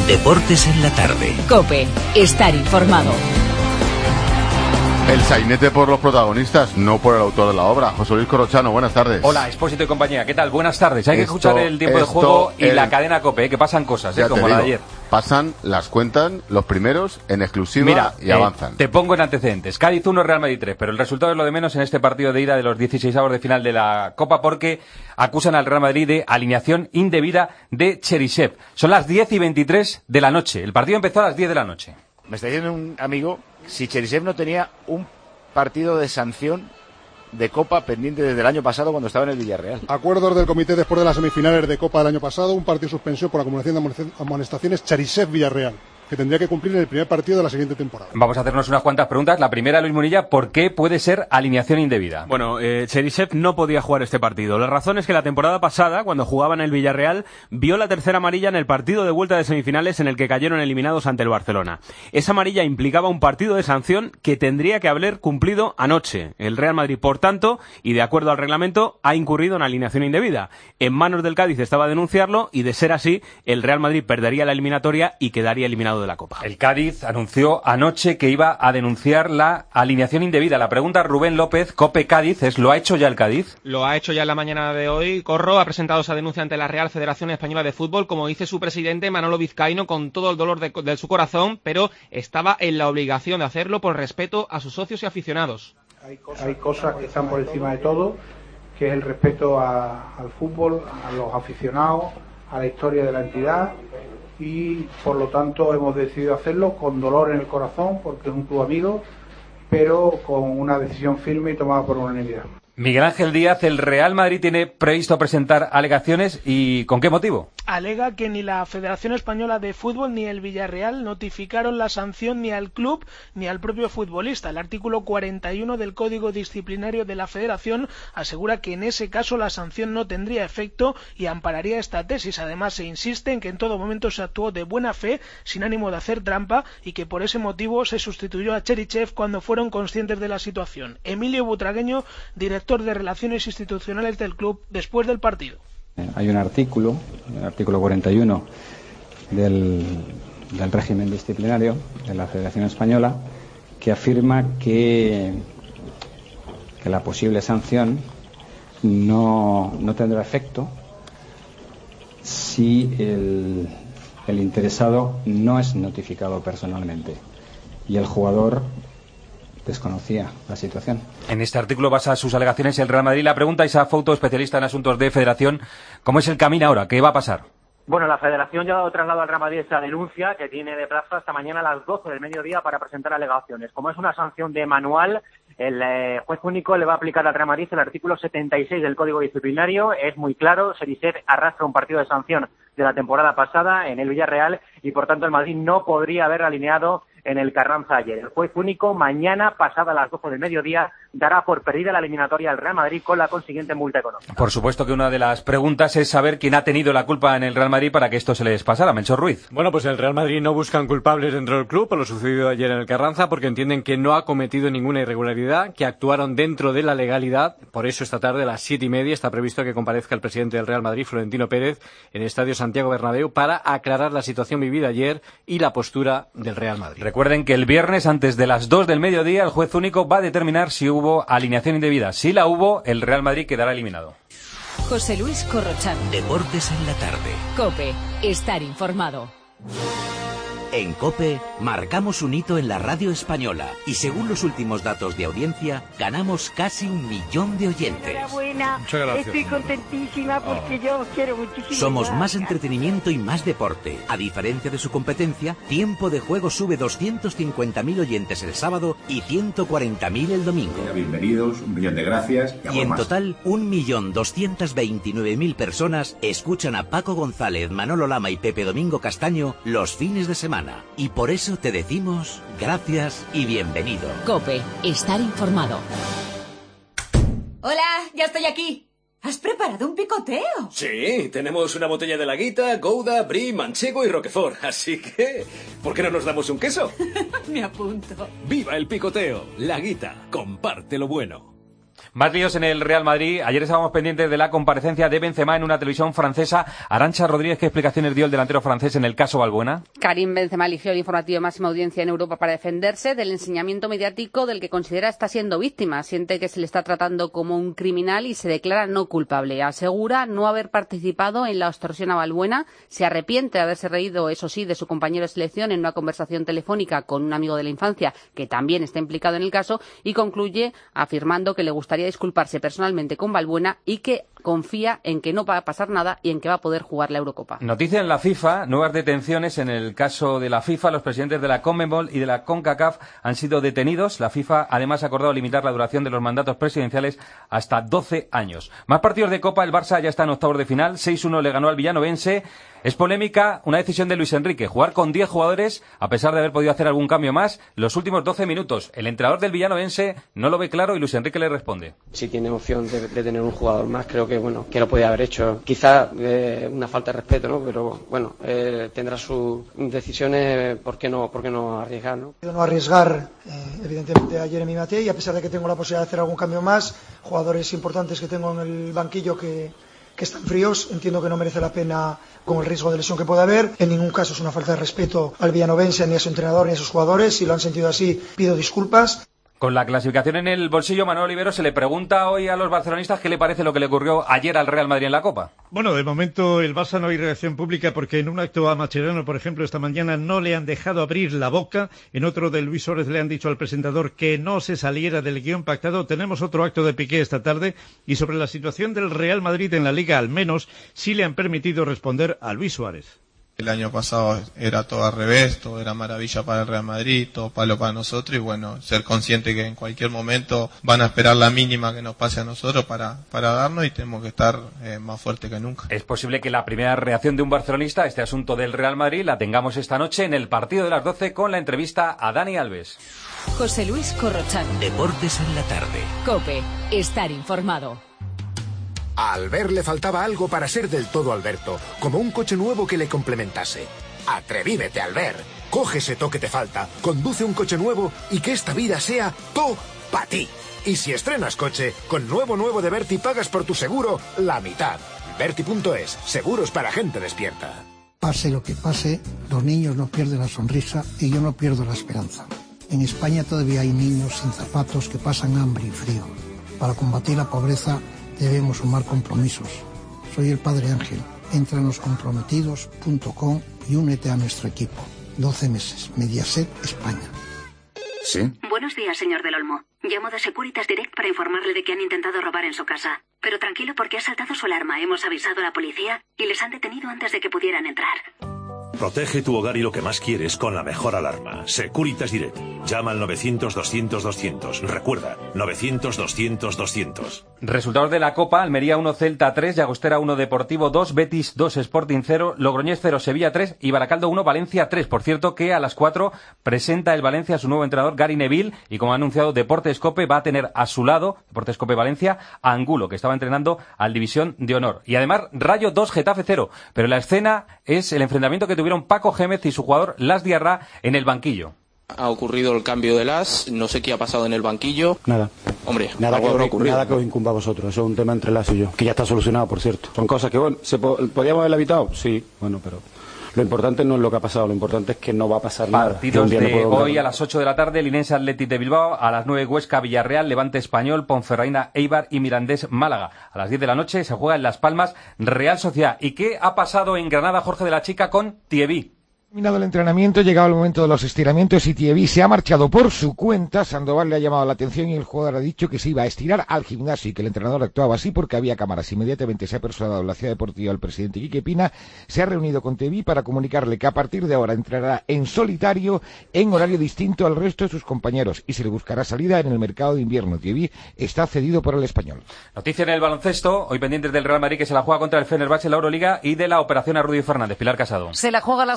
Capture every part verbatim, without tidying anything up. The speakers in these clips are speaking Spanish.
Deportes en la tarde. COPE. Estar informado. El sainete por los protagonistas, no por el autor de la obra. José Luis Corrochano, buenas tardes. Hola, Expósito y compañía, ¿qué tal? Buenas tardes. Hay que Esto, escuchar el tiempo de esto, juego y el... la cadena COPE, ¿eh? Que pasan cosas, ¿eh? Como la de ayer. Pasan, las cuentan los primeros en exclusiva. Mira, y eh, avanzan. Te pongo en antecedentes. Cádiz uno, Real Madrid tres, pero el resultado es lo de menos en este partido de ida de los dieciseisavos de final de la Copa, porque acusan al Real Madrid de alineación indebida de Cherisev. Son las diez y veintitrés de la noche. El partido empezó a las diez de la noche. Me está diciendo un amigo si Cherisev no tenía un partido de sanción de Copa pendiente desde el año pasado cuando estaba en el Villarreal. Acuerdos del comité después de las semifinales de Copa del año pasado, un partido de suspensión por acumulación de amonestaciones, Cherisev-Villarreal, que tendría que cumplir en el primer partido de la siguiente temporada. Vamos a hacernos unas cuantas preguntas. La primera, Luis Munilla, ¿por qué puede ser alineación indebida? Bueno, eh, Cherisev no podía jugar este partido. La razón es que la temporada pasada, cuando jugaba en el Villarreal, vio la tercera amarilla en el partido de vuelta de semifinales en el que cayeron eliminados ante el Barcelona. Esa amarilla implicaba un partido de sanción que tendría que haber cumplido anoche. El Real Madrid, por tanto, y de acuerdo al reglamento, ha incurrido en alineación indebida. En manos del Cádiz estaba denunciarlo y, de ser así, el Real Madrid perdería la eliminatoria y quedaría eliminado de la Copa. El Cádiz anunció anoche que iba a denunciar la alineación indebida. La pregunta, Rubén López, COPE Cádiz, es ¿lo ha hecho ya el Cádiz? Lo ha hecho ya en la mañana de hoy. Corro ha presentado esa denuncia ante la Real Federación Española de Fútbol, como dice su presidente Manolo Vizcaíno, con todo el dolor de, de su corazón, pero estaba en la obligación de hacerlo por respeto a sus socios y aficionados. Hay cosas, hay cosas que están por encima de todo, que es el respeto a, al fútbol, a los aficionados, a la historia de la entidad, y por lo tanto hemos decidido hacerlo con dolor en el corazón porque es un club amigo, pero con una decisión firme y tomada por unanimidad. Miguel Ángel Díaz, el Real Madrid tiene previsto presentar alegaciones, ¿y con qué motivo? Alega que ni la Federación Española de Fútbol ni el Villarreal notificaron la sanción ni al club ni al propio futbolista. El artículo cuarenta y uno del Código Disciplinario de la Federación asegura que en ese caso la sanción no tendría efecto y ampararía esta tesis. Además, se insiste en que en todo momento se actuó de buena fe, sin ánimo de hacer trampa, y que por ese motivo se sustituyó a Cherisev cuando fueron conscientes de la situación. Emilio Butragueño, director de Relaciones Institucionales del club, después del partido. Hay un artículo, el artículo cuarenta y uno del, del régimen disciplinario de la Federación Española, que afirma que, que la posible sanción no, no tendrá efecto si el, el interesado no es notificado personalmente y el jugador desconocía la situación. En este artículo basa sus alegaciones el Real Madrid. La pregunta es a Fouto, especialista en asuntos de federación, ¿cómo es el camino ahora? ¿Qué va a pasar? Bueno, la Federación ya ha dado traslado al Real Madrid esta denuncia que tiene de plazo hasta mañana a las doce del mediodía para presentar alegaciones. Como es una sanción de manual, el eh, juez único le va a aplicar al Real Madrid el artículo setenta y seis del Código Disciplinario. Es muy claro, Cherisev arrastra un partido de sanción de la temporada pasada en el Villarreal y por tanto el Madrid no podría haber alineado en el Carranza ayer. El juez único mañana, pasada las doce del mediodía, dará por perdida la eliminatoria al Real Madrid con la consiguiente multa económica. Por supuesto que una de las preguntas es saber quién ha tenido la culpa en el Real Madrid para que esto se les pasara. Melchor Ruiz. Bueno, pues el Real Madrid no buscan culpables dentro del club por lo sucedido ayer en el Carranza, porque entienden que no ha cometido ninguna irregularidad, que actuaron dentro de la legalidad. Por eso esta tarde a las siete y media está previsto que comparezca el presidente del Real Madrid, Florentino Pérez, en el Estadio Santiago Bernabéu para aclarar la situación vivida ayer y la postura del Real Madrid. Recuerden que el viernes, antes de las dos del mediodía, el juez único va a determinar si hubo alineación indebida. Si la hubo, el Real Madrid quedará eliminado. José Luis Corrochano. Deportes en la tarde. COPE. Estar informado. En COPE marcamos un hito en la radio española y según los últimos datos de audiencia ganamos casi un millón de oyentes. Enhorabuena, muchas gracias. Estoy contentísima porque oh. yo os quiero muchísimo. Somos gracias. Más entretenimiento y más deporte. A diferencia de su competencia, Tiempo de Juego sube doscientos cincuenta mil oyentes el sábado y ciento cuarenta mil el domingo. Bienvenidos, un millón de gracias. Y, y en más. Total, un millón doscientos veintinueve mil personas escuchan a Paco González, Manolo Lama y Pepe Domingo Castaño los fines de semana. Y por eso te decimos gracias y bienvenido. COPE. Estar informado. Hola, ya estoy aquí. ¿Has preparado un picoteo? Sí, tenemos una botella de Laguita, Gouda, Brie, Manchego y Roquefort. Así que, ¿por qué no nos damos un queso? Me apunto. ¡Viva el picoteo! Laguita, comparte lo bueno. Más líos en el Real Madrid. Ayer estábamos pendientes de la comparecencia de Benzema en una televisión francesa. Arantxa Rodríguez, ¿qué explicaciones dio el delantero francés en el caso Valbuena? Karim Benzema eligió el informativo de máxima audiencia en Europa para defenderse del ensañamiento mediático del que considera está siendo víctima. Siente que se le está tratando como un criminal y se declara no culpable. Asegura no haber participado en la extorsión a Valbuena. Se arrepiente de haberse reído, eso sí, de su compañero de selección en una conversación telefónica con un amigo de la infancia que también está implicado en el caso, y concluye afirmando que le gustaría disculparse personalmente con Valbuena y que confía en que no va a pasar nada y en que va a poder jugar la Eurocopa. Noticia en la FIFA, nuevas detenciones en el caso de la FIFA. Los presidentes de la CONMEBOL y de la CONCACAF han sido detenidos. La FIFA además ha acordado limitar la duración de los mandatos presidenciales hasta doce años. Más partidos de Copa, el Barça ya está en octavos de final, seis uno le ganó al villanovense. Es polémica una decisión de Luis Enrique, jugar con diez jugadores a pesar de haber podido hacer algún cambio más los últimos doce minutos. El entrenador del villanovense no lo ve claro y Luis Enrique le responde. Si tiene opción de, de tener un jugador más, creo que bueno que lo podía haber hecho. Quizá eh, una falta de respeto, ¿no? Pero bueno, eh, tendrá sus decisiones, ¿por qué no, por qué no arriesgar, ¿no? No arriesgar, eh, evidentemente, a Jeremy Mathieu, y a pesar de que tengo la posibilidad de hacer algún cambio más, jugadores importantes que tengo en el banquillo que que están fríos, entiendo que no merece la pena con el riesgo de lesión que pueda haber. En ningún caso es una falta de respeto al villanovense, ni a su entrenador, ni a sus jugadores. Si lo han sentido así, pido disculpas. Con la clasificación en el bolsillo, Manuel Olivero se le pregunta hoy a los barcelonistas qué le parece lo que le ocurrió ayer al Real Madrid en la Copa. Bueno, de momento el Barça no hay reacción pública porque en un acto a Mascherano, por ejemplo, esta mañana no le han dejado abrir la boca. En otro de Luis Suárez le han dicho al presentador que no se saliera del guión pactado. Tenemos otro acto de Piqué esta tarde y sobre la situación del Real Madrid en la Liga, al menos, sí le han permitido responder a Luis Suárez. El año pasado era todo al revés, todo era maravilla para el Real Madrid, todo palo para nosotros, y bueno, ser consciente que en cualquier momento van a esperar la mínima que nos pase a nosotros para, para darnos, y tenemos que estar eh, más fuerte que nunca. Es posible que la primera reacción de un barcelonista a este asunto del Real Madrid la tengamos esta noche en el partido de las doce con la entrevista a Dani Alves. José Luis Corrochano. Deportes en la tarde. COPE. Estar informado. A Albert le faltaba algo para ser del todo Alberto, como un coche nuevo que le complementase. Atrevívete, Albert. Coge ese toque que te falta, conduce un coche nuevo y que esta vida sea to pa' ti. Y si estrenas coche, con nuevo nuevo de Berti pagas por tu seguro la mitad. Berti punto es, seguros para gente despierta. Pase lo que pase, los niños no pierden la sonrisa y yo no pierdo la esperanza. En España todavía hay niños sin zapatos que pasan hambre y frío. Para combatir la pobreza debemos sumar compromisos. Soy el Padre Ángel. Entra en loscomprometidos punto com y únete a nuestro equipo. doce meses. Mediaset España. ¿Sí? Buenos días, señor Del Olmo. Llamo de Securitas Direct para informarle de que han intentado robar en su casa. Pero tranquilo, porque ha saltado su alarma. Hemos avisado a la policía y les han detenido antes de que pudieran entrar. Protege tu hogar y lo que más quieres con la mejor alarma. Securitas Direct. Llama al novecientos, doscientos, doscientos. Recuerda, novecientos, doscientos, doscientos. Resultados de la Copa: Almería uno, Celta tres, Llagostera uno, Deportivo dos, Betis dos, Sporting cero, Logroñés cero, Sevilla tres y Baracaldo uno, Valencia tres. Por cierto que a las cuatro presenta el Valencia a su nuevo entrenador, Gary Neville, y como ha anunciado Deportes Cope, va a tener a su lado, Deportes Cope Valencia, a Angulo, que estaba entrenando al División de Honor. Y además, Rayo dos, Getafe cero. Pero la escena es el enfrentamiento que tuvieron Paco Gémez y su jugador Las Diarra en el banquillo. Ha ocurrido el cambio de Las, no sé qué ha pasado en el banquillo. Nada. Hombre, nada algo que, habrá ocurrido. Nada que os incumba a vosotros, eso es un tema entre Las y yo, que ya está solucionado, por cierto. Son cosas que, bueno, ¿se po ¿podíamos haberla evitado? Sí, bueno, pero lo importante no es lo que ha pasado, lo importante es que no va a pasar nada. Partidos de hoy a las ocho de la tarde, Linense Athletic de Bilbao, a las nueve Huesca Villarreal, Levante Español, Ponferradina Eibar y Mirandés Málaga. A las diez de la noche se juega en Las Palmas Real Sociedad. ¿Y qué ha pasado en Granada, Jorge de la Chica, con Thievi? Terminado el entrenamiento, llegado el momento de los estiramientos y Thievi se ha marchado por su cuenta. Sandoval le ha llamado la atención y el jugador ha dicho que se iba a estirar al gimnasio y que el entrenador actuaba así porque había cámaras. Inmediatamente se ha personado en la ciudad deportiva el presidente Quique Pina, se ha reunido con Thievi para comunicarle que a partir de ahora entrará en solitario en horario distinto al resto de sus compañeros y se le buscará salida en el mercado de invierno. Thievi está cedido por el Español. Noticia en el baloncesto, hoy pendientes del Real Madrid que se la juega contra el Fenerbahce en la Euroliga y de la operación a Rudy Fernández. Pilar Casado. Se la juega a las nueve menos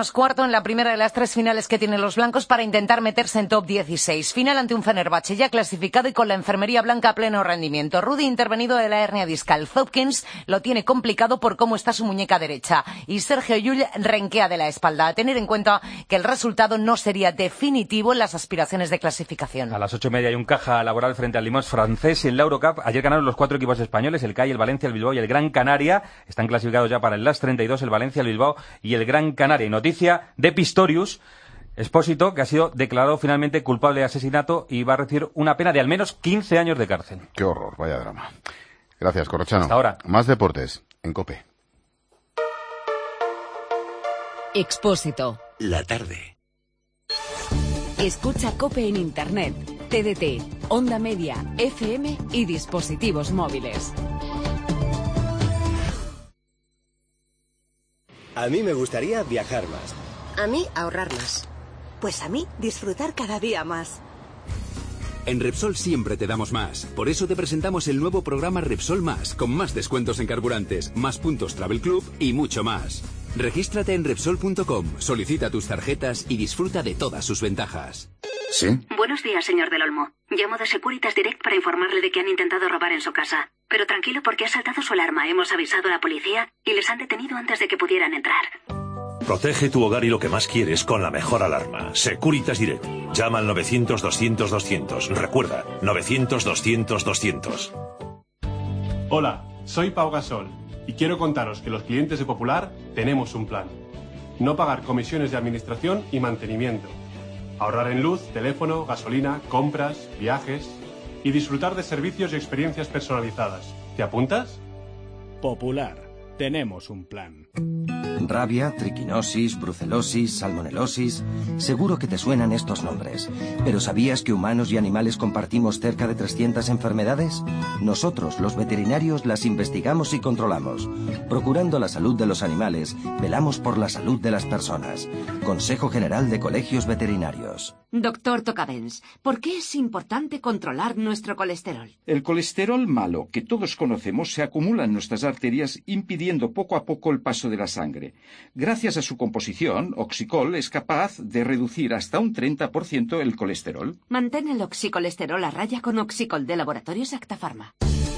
menos cuarto en la primera de las tres finales que tienen los blancos para intentar meterse en top dieciséis. Final ante un Fenerbahce ya clasificado y con la enfermería blanca a pleno rendimiento. Rudy intervenido de la hernia discal. Hopkins lo tiene complicado por cómo está su muñeca derecha. Y Sergio Llull renquea de la espalda. A tener en cuenta que el resultado no sería definitivo en las aspiraciones de clasificación. A las ocho y media hay un caja laboral frente al Limos francés y en la Eurocup. Ayer ganaron los cuatro equipos españoles, el C A I, el Valencia, el Bilbao y el Gran Canaria. Están clasificados ya para el Last treinta y dos, el Valencia, el Bilbao y el Gran Canaria. Y noticia de Pistorius, Expósito, que ha sido declarado finalmente culpable de asesinato y va a recibir una pena de al menos quince años de cárcel. Qué horror, vaya drama. Gracias, Corrochano. Hasta ahora. Más deportes en COPE. Expósito. La tarde. Escucha COPE en Internet, T D T, Onda Media, F M y dispositivos móviles. A mí me gustaría viajar más. A mí, ahorrar más. Pues a mí, disfrutar cada día más. En Repsol siempre te damos más. Por eso te presentamos el nuevo programa Repsol Más, con más descuentos en carburantes, más puntos Travel Club y mucho más. Regístrate en Repsol punto com, solicita tus tarjetas y disfruta de todas sus ventajas. ¿Sí? Buenos días, señor del Olmo. Llamo de Securitas Direct para informarle de que han intentado robar en su casa. Pero tranquilo porque ha saltado su alarma. Hemos avisado a la policía y les han detenido antes de que pudieran entrar. Protege tu hogar y lo que más quieres con la mejor alarma. Securitas Direct. Llama al novecientos, doscientos, doscientos. Recuerda, novecientos, doscientos, doscientos. Hola, soy Pau Gasol y quiero contaros que los clientes de Popular tenemos un plan. No pagar comisiones de administración y mantenimiento. Ahorrar en luz, teléfono, gasolina, compras, viajes y disfrutar de servicios y experiencias personalizadas. ¿Te apuntas? Popular. Tenemos un plan. Rabia, triquinosis, brucelosis, salmonelosis... Seguro que te suenan estos nombres. ¿Pero sabías que humanos y animales compartimos cerca de trescientas enfermedades? Nosotros, los veterinarios, las investigamos y controlamos. Procurando la salud de los animales, velamos por la salud de las personas. Consejo General de Colegios Veterinarios. Doctor Tocadens, ¿por qué es importante controlar nuestro colesterol? El colesterol malo que todos conocemos se acumula en nuestras arterias impidiendo poco a poco el paso de la sangre. Gracias a su composición, Oxicol es capaz de reducir hasta un treinta por ciento el colesterol. Mantén el oxicolesterol a raya con Oxicol de Laboratorios Acta Pharma.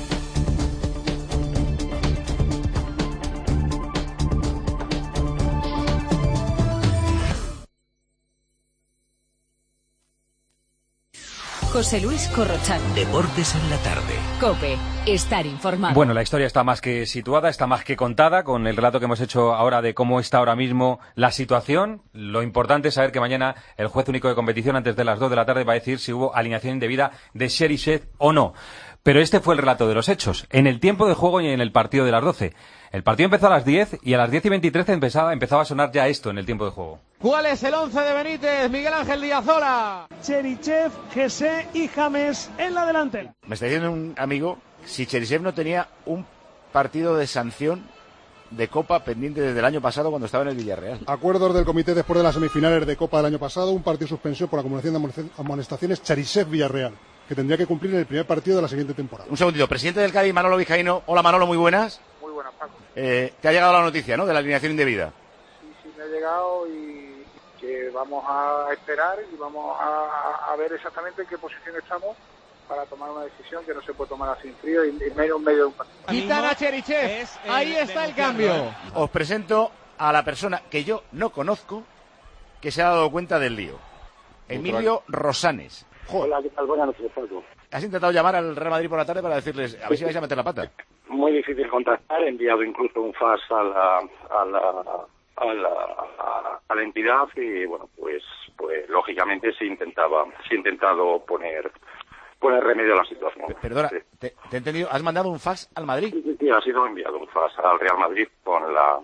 José Luis Corrochano. Deportes en la tarde. COPE. Estar informado. Bueno, la historia está más que situada, está más que contada, con el relato que hemos hecho ahora de cómo está ahora mismo la situación. Lo importante es saber que mañana el juez único de competición, antes de las dos de la tarde, va a decir si hubo alineación indebida de Cheryshev o no. Pero este fue el relato de los hechos, en el tiempo de juego y en el partido de las doce. El partido empezó a las diez y a las diez y veintitrés empezaba, empezaba a sonar ya esto en el tiempo de juego. ¿Cuál es el once de Benítez? Miguel Ángel Díaz-Ola. Cheryshev, Gese y James en la delantera. Me está diciendo un amigo si Cheryshev no tenía un partido de sanción de Copa pendiente desde el año pasado cuando estaba en el Villarreal. Acuerdos del comité después de las semifinales de Copa del año pasado, un partido de suspensión por acumulación de amonestaciones, Cheryshev-Villarreal, que tendría que cumplir en el primer partido de la siguiente temporada. Un segundito, presidente del Cádiz, Manolo Vizcaíno. Hola Manolo, muy buenas. Muy buenas, Paco. Eh, te ha llegado la noticia, ¿no?, de la alineación indebida. Sí, sí, me ha llegado y que vamos a esperar y vamos a, a ver exactamente en qué posición estamos para tomar una decisión que no se puede tomar así en frío y, y menos en medio de un partido. Quitan a Cheryshev, ahí está el cambio. Os presento a la persona que yo no conozco que se ha dado cuenta del lío. Emilio Rosanes. Hola, ¿qué tal? Buenas noches, Paco. ¿Has intentado llamar al Real Madrid por la tarde para decirles a ver si vais a meter la pata? Muy difícil contactar, he enviado incluso un fax a la, a la, a la, a la entidad y bueno, pues, pues lógicamente se intentaba, se ha intentado poner, poner remedio a la situación. Perdona, sí. te, te he entendido, ¿has mandado un fax al Madrid? Sí, sí, sí, ha sido enviado un fax al Real Madrid con la,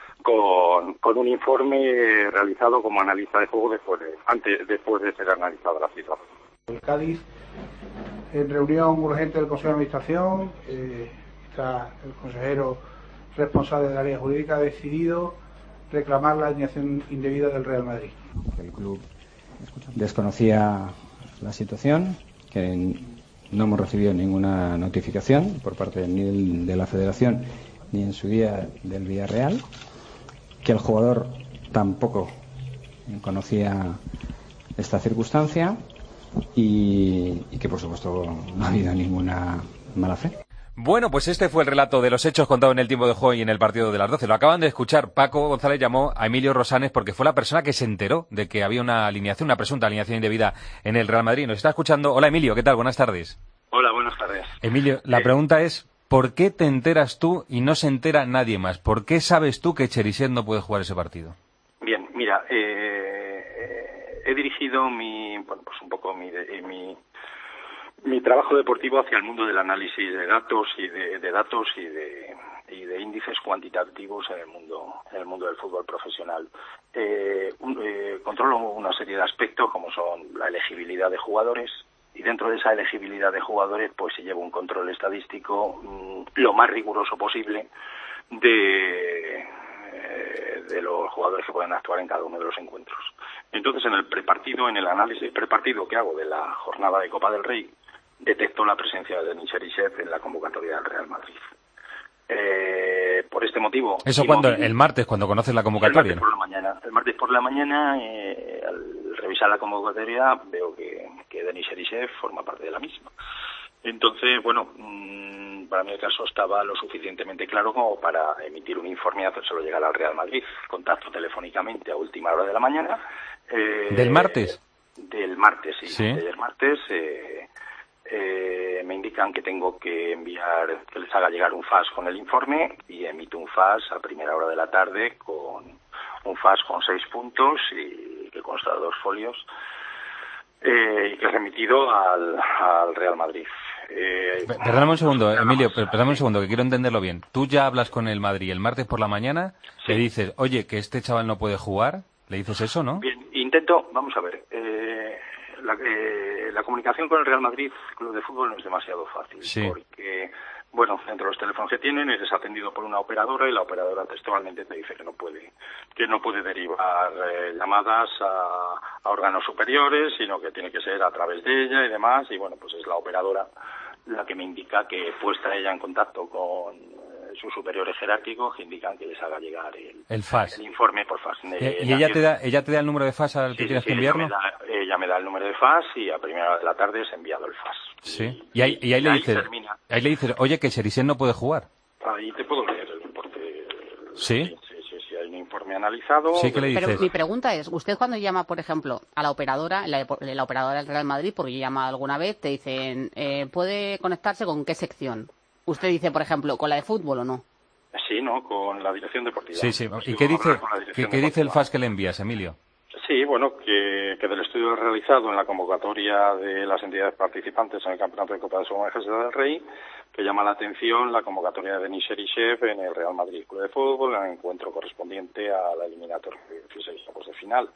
con, con un informe realizado como analista de juego después de, antes, después de ser analizada la situación. El Cádiz, en reunión urgente del Consejo de Administración, eh, está el consejero responsable del área jurídica, ha decidido reclamar la alineación indebida del Real Madrid. El club desconocía la situación, que no hemos recibido ninguna notificación por parte ni de la Federación ni en su día del Villarreal, que el jugador tampoco conocía esta circunstancia y, y que, por supuesto, no ha habido ninguna mala fe. Bueno, pues este fue el relato de los hechos contados en el tiempo de juego y en el partido de las doce. Lo acaban de escuchar. Paco González llamó a Emilio Rosanes porque fue la persona que se enteró de que había una alineación, una presunta alineación indebida en el Real Madrid. Nos está escuchando. Hola, Emilio, ¿qué tal? Buenas tardes. Hola, buenas tardes. Emilio, la eh... pregunta es, ¿por qué te enteras tú y no se entera nadie más? ¿Por qué sabes tú que Cherisev no puede jugar ese partido? Bien, mira, eh, he dirigido mi, bueno, pues un poco mi... mi Mi trabajo deportivo hacia el mundo del análisis de datos y de, de datos y de, y de índices cuantitativos en el mundo en el mundo del fútbol profesional. Eh, un, eh, controlo una serie de aspectos como son la elegibilidad de jugadores y dentro de esa elegibilidad de jugadores pues se lleva un control estadístico mmm, lo más riguroso posible de eh, de los jugadores que pueden actuar en cada uno de los encuentros. Entonces en el prepartido, en el análisis prepartido que hago de la jornada de Copa del Rey, detectó la presencia de Denis Cherisev en la convocatoria del Real Madrid. Eh, por este motivo... ¿Eso cuando? El martes, cuando conoces la convocatoria. El martes por la mañana. El martes por la mañana, eh, al revisar la convocatoria, veo que, que Denis Cherisev forma parte de la misma. Entonces, bueno, mmm, para mí el caso estaba lo suficientemente claro como para emitir un informe y hacérselo llegar al Real Madrid. Contacto telefónicamente a última hora de la mañana. Eh, ¿Del martes? Del martes, sí. ¿Sí? Del martes... Eh, Eh, me indican que tengo que enviar, que les haga llegar un fax con el informe y emito un fax a primera hora de la tarde con un fax con seis puntos y que consta de dos folios eh, y que es remitido al, al Real Madrid. Eh, perdóname un segundo, Emilio, perdóname un segundo, que quiero entenderlo bien. Tú ya hablas con el Madrid el martes por la mañana, sí. Le dices, oye, que este chaval no puede jugar, le dices eso, ¿no? Bien, intento, vamos a ver, eh, La, eh, la comunicación con el Real Madrid Club de Fútbol no es demasiado fácil, sí. Porque, bueno, entre los teléfonos que tienen eres atendido por una operadora y la operadora textualmente te dice que no puede que no puede derivar eh, llamadas a, a órganos superiores, sino que tiene que ser a través de ella y demás, y bueno, pues es la operadora la que me indica que puesta ella en contacto con sus superiores jerárquicos que indican que les haga llegar el, el fax, el informe por fax. ¿Y, y ella te da ella te da el número de fax al que sí, tienes sí, que enviarlo? Ella me, da, ella me da el número de fax y a primera hora de la tarde es enviado el fax. Sí. Y, y ahí, y ahí, y le ahí dices, termina. ahí le dices, oye, que Cherisev no puede jugar. Ahí te puedo leer el reporte. Sí. Sí, sí, sí, sí, hay un informe analizado. Sí, ¿qué le dices? Pero mi pregunta es, usted cuando llama, por ejemplo, a la operadora, la, la operadora del Real Madrid, porque llama alguna vez, te dicen, eh, ¿puede conectarse con qué sección? Usted dice, por ejemplo, ¿con la de fútbol o no? Sí, ¿no? Con la dirección deportiva. Sí, sí. ¿Y qué dice, ¿qué, qué dice el fax que le envías, Emilio? Sí, bueno, que, que del estudio realizado en la convocatoria de las entidades participantes en el Campeonato de Copa de Su Majestad del Rey, que llama la atención la convocatoria de Denis Cherisev en el Real Madrid Club de Fútbol, en el encuentro correspondiente a la eliminatoria de dieciséis octavos de final.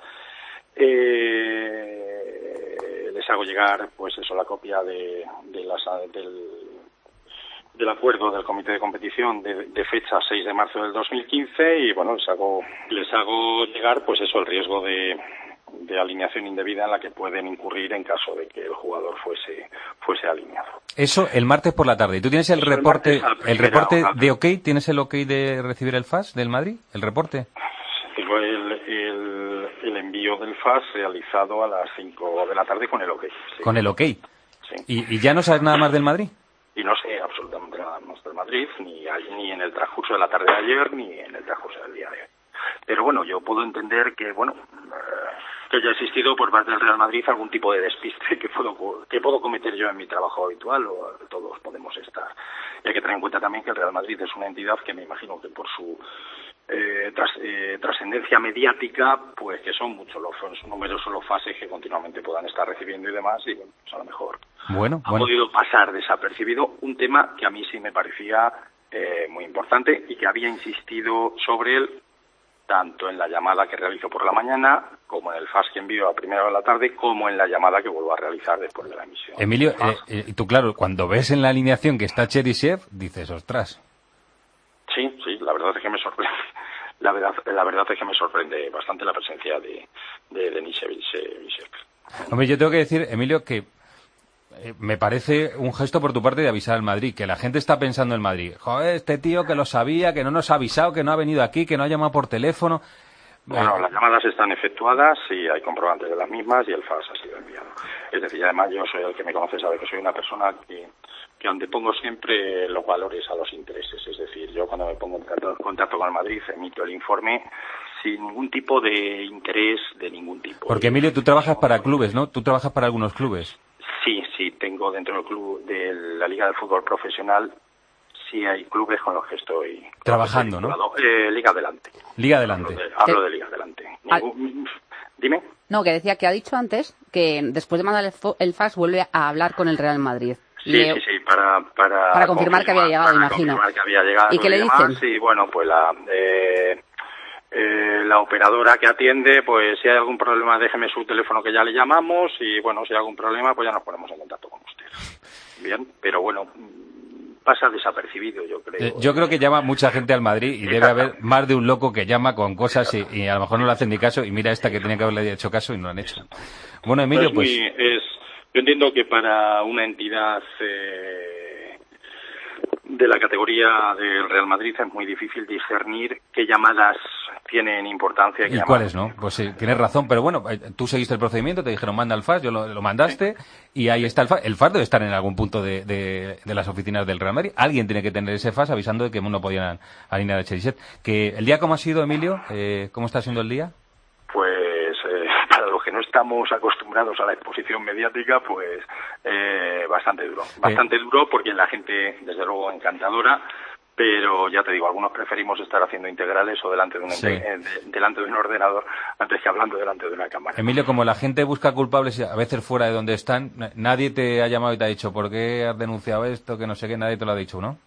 Eh, les hago llegar, pues eso, la copia de, de las, del... del acuerdo del comité de competición de, de fecha seis de marzo del dos mil quince y bueno, les hago les hago llegar pues eso, el riesgo de, de alineación indebida en la que pueden incurrir en caso de que el jugador fuese fuese alineado. Eso el martes por la tarde. ¿Y tú tienes el eso reporte el, el reporte hora. de OK? ¿Tienes el OK de recibir el fax del Madrid? ¿El reporte? Tengo el, el, el envío del fax realizado a las cinco de la tarde con el OK. Sí. ¿Con el OK? Sí. ¿Y, y ya no sabes nada más del Madrid? Y no sé absolutamente nada más del Madrid, ni, ni en el transcurso de la tarde de ayer, ni en el transcurso del día de hoy. Pero bueno, yo puedo entender que, bueno, eh, que haya existido por parte del Real Madrid algún tipo de despiste que puedo, que puedo cometer yo en mi trabajo habitual, o todos podemos estar. Y hay que tener en cuenta también que el Real Madrid es una entidad que me imagino que por su eh, tras, eh, trascendencia mediática, pues que son muchos los son numerosos los fases que continuamente puedan estar recibiendo y demás, y bueno, pues a lo mejor bueno, ha bueno. podido pasar desapercibido un tema que a mí sí me parecía eh, muy importante y que había insistido sobre él tanto en la llamada que realizo por la mañana, como en el fax que envío a primera hora de la tarde, como en la llamada que vuelvo a realizar después de la emisión. Emilio, eh, eh, tú claro, cuando ves en la alineación que está Cherisev, dices, ostras. Sí, sí, la verdad es que me sorprende. La verdad, la verdad es que me sorprende bastante la presencia de, de Denis Cherisev. Hombre, yo tengo que decir, Emilio, que eh, me parece un gesto por tu parte de avisar al Madrid, que la gente está pensando en Madrid. Joder, este tío que lo sabía, que no nos ha avisado, que no ha venido aquí, que no ha llamado por teléfono. Bueno, las llamadas están efectuadas y hay comprobantes de las mismas y el fax ha sido enviado. Es decir, además yo soy el que me conoce, sabe que soy una persona que, que antepongo siempre los valores a los intereses. Es decir, yo cuando me pongo en contacto, contacto con el Madrid emito el informe sin ningún tipo de interés de ningún tipo. Porque Emilio, tú trabajas para clubes, ¿no? Tú trabajas para algunos clubes. Sí, sí, tengo dentro del club de la Liga del Fútbol Profesional, sí hay clubes con los que estoy trabajando, ¿no? Eh, Liga Adelante. Liga Adelante. Hablo de, hablo de Liga Adelante. Ningún... Dime. No, que decía que ha dicho antes que después de mandar el, el fax vuelve a hablar con el Real Madrid. Sí, le... sí, sí, para... Para, para confirmar, confirmar que había llegado, para imagino. Confirmar que había llegado. ¿Y qué le demás, dicen? Sí, bueno, pues la... Eh... Eh, la operadora que atiende, pues si hay algún problema déjeme su teléfono que ya le llamamos y bueno, si hay algún problema pues ya nos ponemos en contacto con usted. Bien, pero bueno, pasa desapercibido, yo creo. Eh, yo creo que llama mucha gente al Madrid y debe haber más de un loco que llama con cosas y, y a lo mejor no le hacen ni caso y mira esta que tenía que haberle hecho caso y no lo han hecho. Bueno, Emilio, pues... pues... Es, yo entiendo que para una entidad... Eh, de la categoría del Real Madrid es muy difícil discernir qué llamadas tienen importancia y, qué ¿Y cuáles no? Pues sí, tienes razón, pero bueno, tú seguiste el procedimiento, te dijeron manda el fax, yo lo, lo mandaste sí. Y ahí está el fax. El fax debe estar en algún punto de, de, de las oficinas del Real Madrid. Alguien tiene que tener ese fax avisando de que no podían alinear a Cherisev. Que ¿el día cómo ha sido, Emilio? Eh, ¿Cómo está siendo el día? Pues eh, para los que no estamos acostumbrados a la exposición mediática, pues eh, bastante duro. Bastante eh. duro porque la gente, desde luego, encantadora, pero ya te digo, algunos preferimos estar haciendo integrales o delante de un, sí. de, de, delante de un ordenador antes que hablando delante de una cámara. Emilio, como la gente busca culpables a veces fuera de donde están, nadie te ha llamado y te ha dicho ¿por qué has denunciado esto? Que no sé qué, nadie te lo ha dicho, ¿no?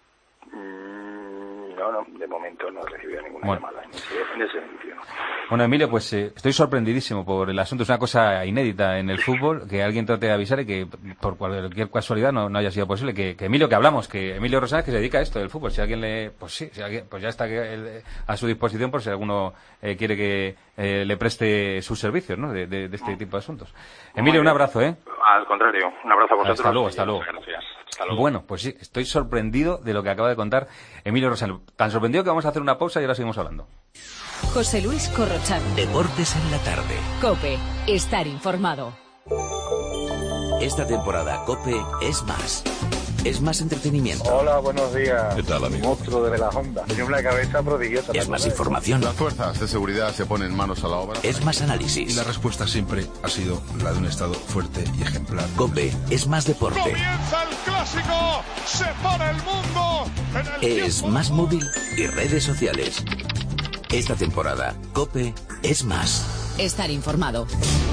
Mm, no, no, de momento no he recibido ninguna bueno. llamada en ese, en ese sentido. Bueno, Emilio, pues eh, estoy sorprendidísimo por el asunto. Es una cosa inédita en el fútbol, que alguien trate de avisar y que por cualquier casualidad no, no haya sido posible. Que, que Emilio, que hablamos, que Emilio Rosales que se dedica a esto del fútbol. Si alguien le, pues sí, si alguien, pues ya está que, el, a su disposición por si alguno eh, quiere que eh, le preste sus servicios, ¿no? De, de, de este tipo de asuntos. Emilio, un abrazo, ¿eh? Al contrario, un abrazo a vosotros. Hasta luego, hasta luego. Gracias. Hasta luego. Bueno, pues sí, estoy sorprendido de lo que acaba de contar Emilio Rosales. Tan sorprendido que vamos a hacer una pausa y ahora seguimos hablando. José Luis Corrochano. Deportes en la tarde. COPE. Estar informado. Esta temporada COPE es más. Es más entretenimiento. Hola, buenos días. ¿Qué tal, amigo? Monstruo de las ondas. Tiene una cabeza prodigiosa. Es más información. Las fuerzas de seguridad se ponen manos a la obra. Es más análisis. Y la respuesta siempre ha sido la de un Estado fuerte y ejemplar. COPE es más deporte. ¡Comienza el clásico! ¡Se para el mundo! En el es más móvil y redes sociales. Esta temporada, COPE es más. Estar informado.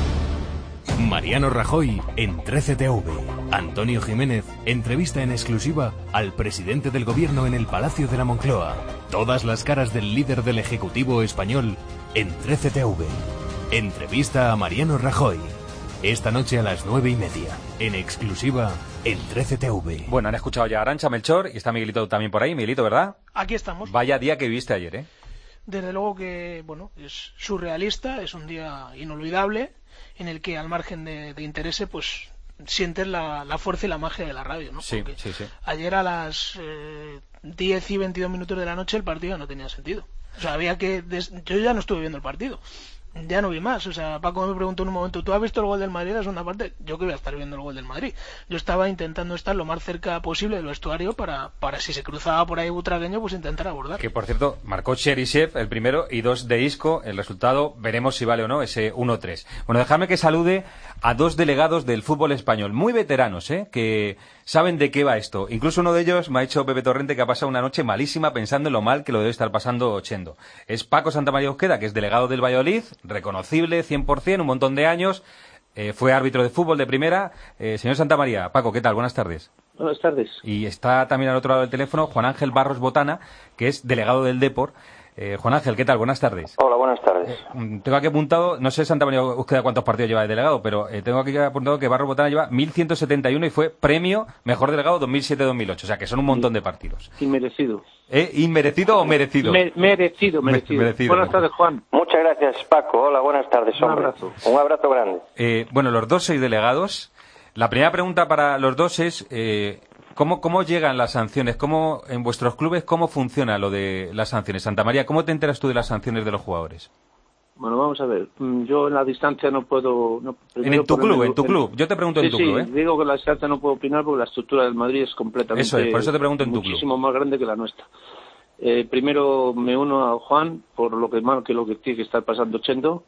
Mariano Rajoy en trece T V. Antonio Jiménez entrevista en exclusiva al presidente del gobierno en el Palacio de la Moncloa. Todas las caras del líder del Ejecutivo español en trece T V. Entrevista a Mariano Rajoy. Esta noche a las nueve y media. En exclusiva en trece T V. Bueno, han escuchado ya a Arantxa, Melchor y está Miguelito también por ahí. Miguelito, ¿verdad? Aquí estamos. Vaya día que viviste ayer, ¿eh? Desde luego que, bueno, es surrealista, es un día inolvidable en el que al margen de, de interés, pues sientes la, la fuerza y la magia de la radio, ¿no? Sí, sí, sí. Ayer a las eh, diez y veintidós minutos de la noche el partido no tenía sentido. O sea, había que... Des... Yo ya no estuve viendo el partido. Ya no vi más. O sea, Paco me preguntó en un momento, ¿tú has visto el gol del Madrid? La segunda parte, yo que voy a estar viendo el gol del Madrid. Yo estaba intentando estar lo más cerca posible del vestuario para, para si se cruzaba por ahí Butragueño, pues intentar abordar. Que por cierto, marcó Cherisev el primero y dos de Isco. El resultado, veremos si vale o no, ese uno tres. Bueno, dejadme que salude a dos delegados del fútbol español, muy veteranos, ¿eh? Que saben de qué va esto. Incluso uno de ellos me ha dicho Pepe Torrente que ha pasado una noche malísima pensando en lo mal que lo debe estar pasando Chendo. Es Paco Santamaría Ozqueda, que es delegado del Valladolid, reconocible cien por ciento, un montón de años, eh, fue árbitro de fútbol de primera. Eh, señor Santamaría, Paco, ¿qué tal? Buenas tardes. Buenas tardes. Y está también al otro lado del teléfono Juan Ángel Barros Botana, que es delegado del Depor. Eh, Juan Ángel, ¿qué tal? Buenas tardes. Hola, buenas tardes. Eh, tengo aquí apuntado, no sé Santamaría Ozqueda cuántos partidos lleva de delegado, pero eh, tengo aquí apuntado que Barros Botana lleva mil ciento setenta y uno y fue premio mejor delegado dos mil siete dos mil ocho, o sea que son un montón de partidos. Inmerecido. ¿Eh? ¿Inmerecido o merecido? Me merecido, merecido. merecido. Buenas tardes, Juan. Muchas gracias, Paco. Hola, buenas tardes, hombre. Un abrazo. Un abrazo grande. Eh, bueno, los dos sois delegados. La primera pregunta para los dos es... Eh, ¿Cómo, ¿Cómo llegan las sanciones? ¿Cómo, en vuestros clubes, cómo funciona lo de las sanciones? Santamaría, ¿cómo te enteras tú de las sanciones de los jugadores? Bueno, vamos a ver. Yo en la distancia no puedo... No, en tu club, en tu club. Yo te pregunto sí, en tu sí, club, ¿eh? digo que en la distancia no puedo opinar porque la estructura del Madrid es completamente... Eso es, por eso te pregunto en tu club. Muchísimo más grande que la nuestra. Eh, primero me uno a Juan por lo que mal que lo que tiene que estar pasando Chendo.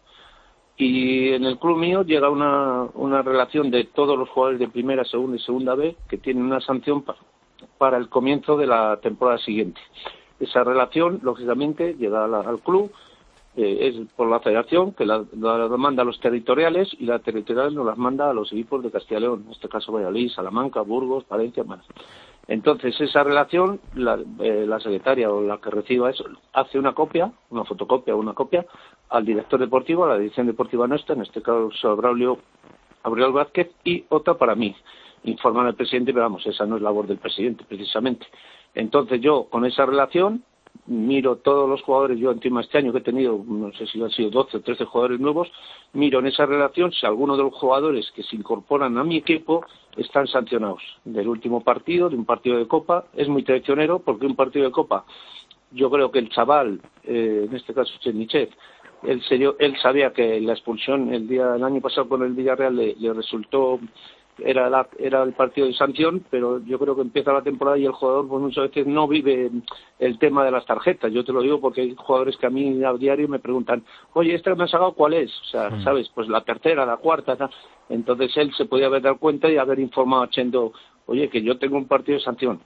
Y en el club mío llega una, una relación de todos los jugadores de primera, segunda y segunda B que tienen una sanción para, para el comienzo de la temporada siguiente. Esa relación, lógicamente, llega a la, al club, eh, es por la federación, que la, la, la manda a los territoriales, y la territorial nos las manda a los equipos de Castilla y León, en este caso Valladolid, Salamanca, Burgos, Valencia, más. Entonces, esa relación, la, eh, la secretaria o la que reciba eso, hace una copia, una fotocopia o una copia, al director deportivo, a la dirección deportiva nuestra, en este caso Braulio Abril Vázquez, y otra para mí. Informan al presidente, pero vamos, esa no es labor del presidente, precisamente. Entonces, yo, con esa relación, miro todos los jugadores, yo encima este año que he tenido, no sé si han sido doce o trece jugadores nuevos, miro en esa relación si alguno de los jugadores que se incorporan a mi equipo están sancionados. Del último partido, de un partido de Copa, es muy traicionero porque un partido de Copa, yo creo que el chaval, eh, en este caso Chernichev, él, se, él sabía que la expulsión el día el año pasado con el Villarreal le, le resultó... Era, la, era el partido de sanción, pero yo creo que empieza la temporada y el jugador pues muchas veces no vive el tema de las tarjetas. Yo te lo digo porque hay jugadores que a mí a diario me preguntan, oye, ¿este que me has sacado cuál es? O sea, mm. ¿sabes? Pues la tercera, la cuarta, tal. Entonces él se podía haber dado cuenta y haber informado a Chendo, oye, que yo tengo un partido de sanción.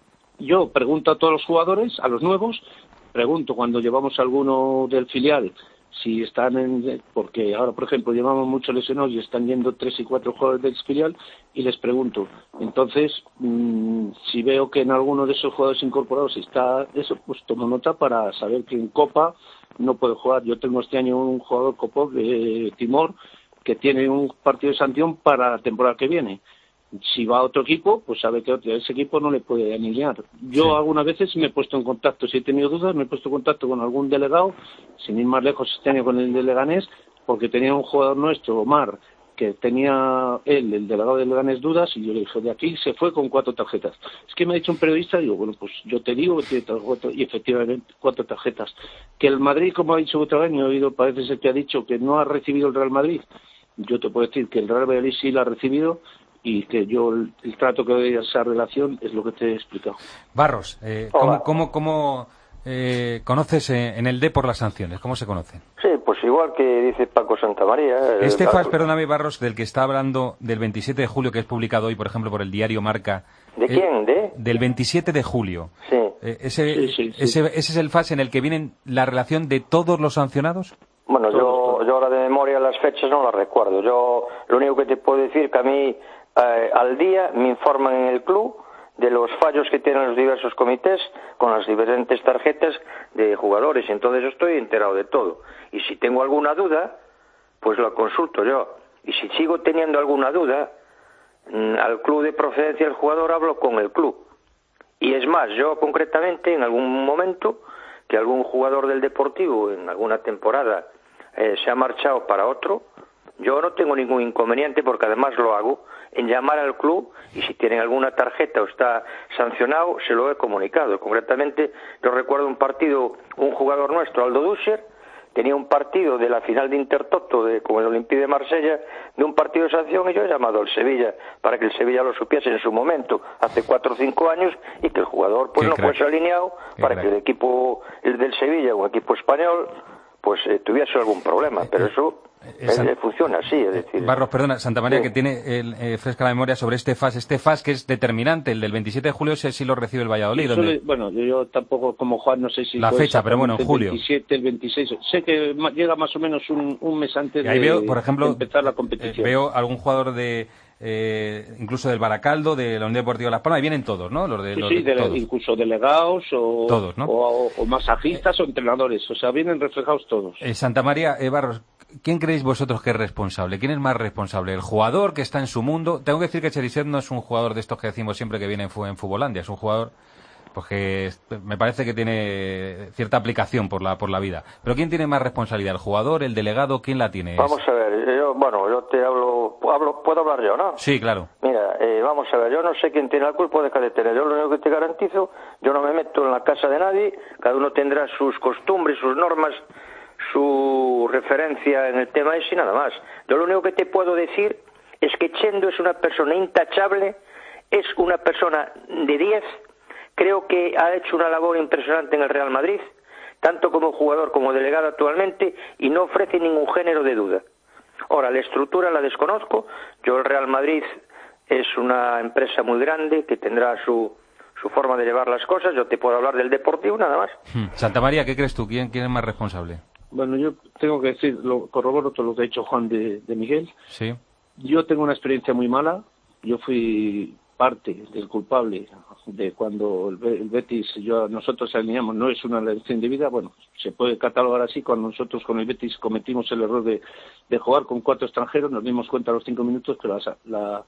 Yo pregunto a todos los jugadores, a los nuevos, pregunto cuando llevamos a alguno del filial, si están en, porque ahora por ejemplo llevamos muchos lesionados y están yendo tres y cuatro jugadores del filial, y les pregunto, entonces mmm, si veo que en alguno de esos jugadores incorporados está eso, pues tomo nota para saber que en Copa no puede jugar. Yo tengo este año un jugador Copa de Timor que tiene un partido de sanción para la temporada que viene. Si va a otro equipo, pues sabe que ese equipo no le puede alinear. Yo sí. Algunas veces me he puesto en contacto, si he tenido dudas, me he puesto en contacto con algún delegado, sin ir más lejos este año con el de Leganés, porque tenía un jugador nuestro, Omar, que tenía él, el delegado de Leganés, dudas, y yo le dije, de aquí se fue con cuatro tarjetas. Es que me ha dicho un periodista, digo, bueno, pues yo te digo que tiene cuatro, y efectivamente cuatro tarjetas. Que el Madrid, como ha dicho otra vez, me he oído, parece ser que ha dicho que no ha recibido el Real Madrid. Yo te puedo decir que el Real Madrid sí la ha recibido, y que yo el, el trato que doy a esa relación es lo que te he explicado. Barros, eh, ¿cómo, cómo, cómo eh, conoces eh, en el D por las sanciones? ¿Cómo se conocen? Sí, pues igual que dice Paco Santamaría. El... Este F A S, perdóname, Barros, del que está hablando del veintisiete de julio, que es publicado hoy, por ejemplo, por el diario Marca. ¿De eh, quién? ¿De? Del veintisiete de julio. Sí. Eh, ese, sí, sí, sí. Ese, ¿Ese es el F A S en el que viene la relación de todos los sancionados? Bueno, yo, yo ahora de memoria las fechas no las recuerdo. Yo lo único que te puedo decir que a mí eh, al día me informan en el club de los fallos que tienen los diversos comités con las diferentes tarjetas de jugadores. Entonces yo estoy enterado de todo. Y si tengo alguna duda, pues la consulto yo. Y si sigo teniendo alguna duda, al club de procedencia del jugador hablo con el club. Y es más, yo concretamente en algún momento que algún jugador del Deportivo en alguna temporada eh, se ha marchado para otro, yo no tengo ningún inconveniente, porque además lo hago, en llamar al club, y si tienen alguna tarjeta o está sancionado, se lo he comunicado. Concretamente, yo recuerdo un partido, un jugador nuestro, Aldo Duscher, tenía un partido de la final de Intertoto de, con el Olympique de Marsella, de un partido de sanción, y yo he llamado al Sevilla para que el Sevilla lo supiese en su momento, hace cuatro o cinco años, y que el jugador pues no fuese alineado para que el equipo, el del Sevilla, un equipo español, pues eh, tuviese algún problema. Pero eso eh, San... eh, funciona así, es decir... Barros, perdona, Santamaría, sí. que tiene el, eh, fresca la memoria sobre este F A S, este F A S que es determinante, el del veintisiete de julio, ese sí lo recibe el Valladolid. Sí, donde... le, bueno, yo, yo tampoco, como Juan, no sé si... La fecha, pero bueno, en julio. El veintisiete, el veintiséis, sé que llega más o menos un, un mes antes ahí de, veo, por ejemplo, de empezar la competición. Eh, veo algún jugador de... Eh, incluso del Baracaldo, de la Unión Deportiva Las Palmas, y vienen todos, ¿no? Los de, sí, los sí, de, de, todos. Incluso delegados o, todos, ¿no? o, o masajistas eh, o entrenadores, o sea, vienen reflejados todos. Eh, Santamaría, eh, Barros, ¿quién creéis vosotros que es responsable? ¿Quién es más responsable? ¿El jugador que está en su mundo? Tengo que decir que Cheryshev no es un jugador de estos que decimos siempre que viene en, en Futbolandia, es un jugador pues que me parece que tiene cierta aplicación por la por la vida. Pero ¿quién tiene más responsabilidad? ¿El jugador, el delegado? ¿Quién la tiene? Vamos a ver, yo, bueno, yo te hablo, hablo, ¿puedo hablar yo, no? Sí, claro. Mira, eh, vamos a ver, yo no sé quién tiene la culpa o deja de tener. Yo lo único que te garantizo, yo no me meto en la casa de nadie, cada uno tendrá sus costumbres, sus normas, su referencia en el tema ese y nada más. Yo lo único que te puedo decir es que Chendo es una persona intachable, es una persona de diez, creo que ha hecho una labor impresionante en el Real Madrid, tanto como jugador como delegado actualmente, y no ofrece ningún género de duda. Ahora, la estructura la desconozco. Yo, el Real Madrid es una empresa muy grande que tendrá su, su forma de llevar las cosas. Yo te puedo hablar del Deportivo, nada más. Santa María, ¿qué crees tú? ¿Quién, quién es más responsable? Bueno, yo tengo que decir, lo, corroboro todo lo que ha dicho Juan de, de Miguel. Sí. Yo tengo una experiencia muy mala. Yo fui parte del culpable de cuando el, el Betis, yo nosotros alineamos, no es una elección de vida, bueno, se puede catalogar así. Cuando nosotros con el Betis cometimos el error de, de jugar con cuatro extranjeros, nos dimos cuenta a los cinco minutos que la, la,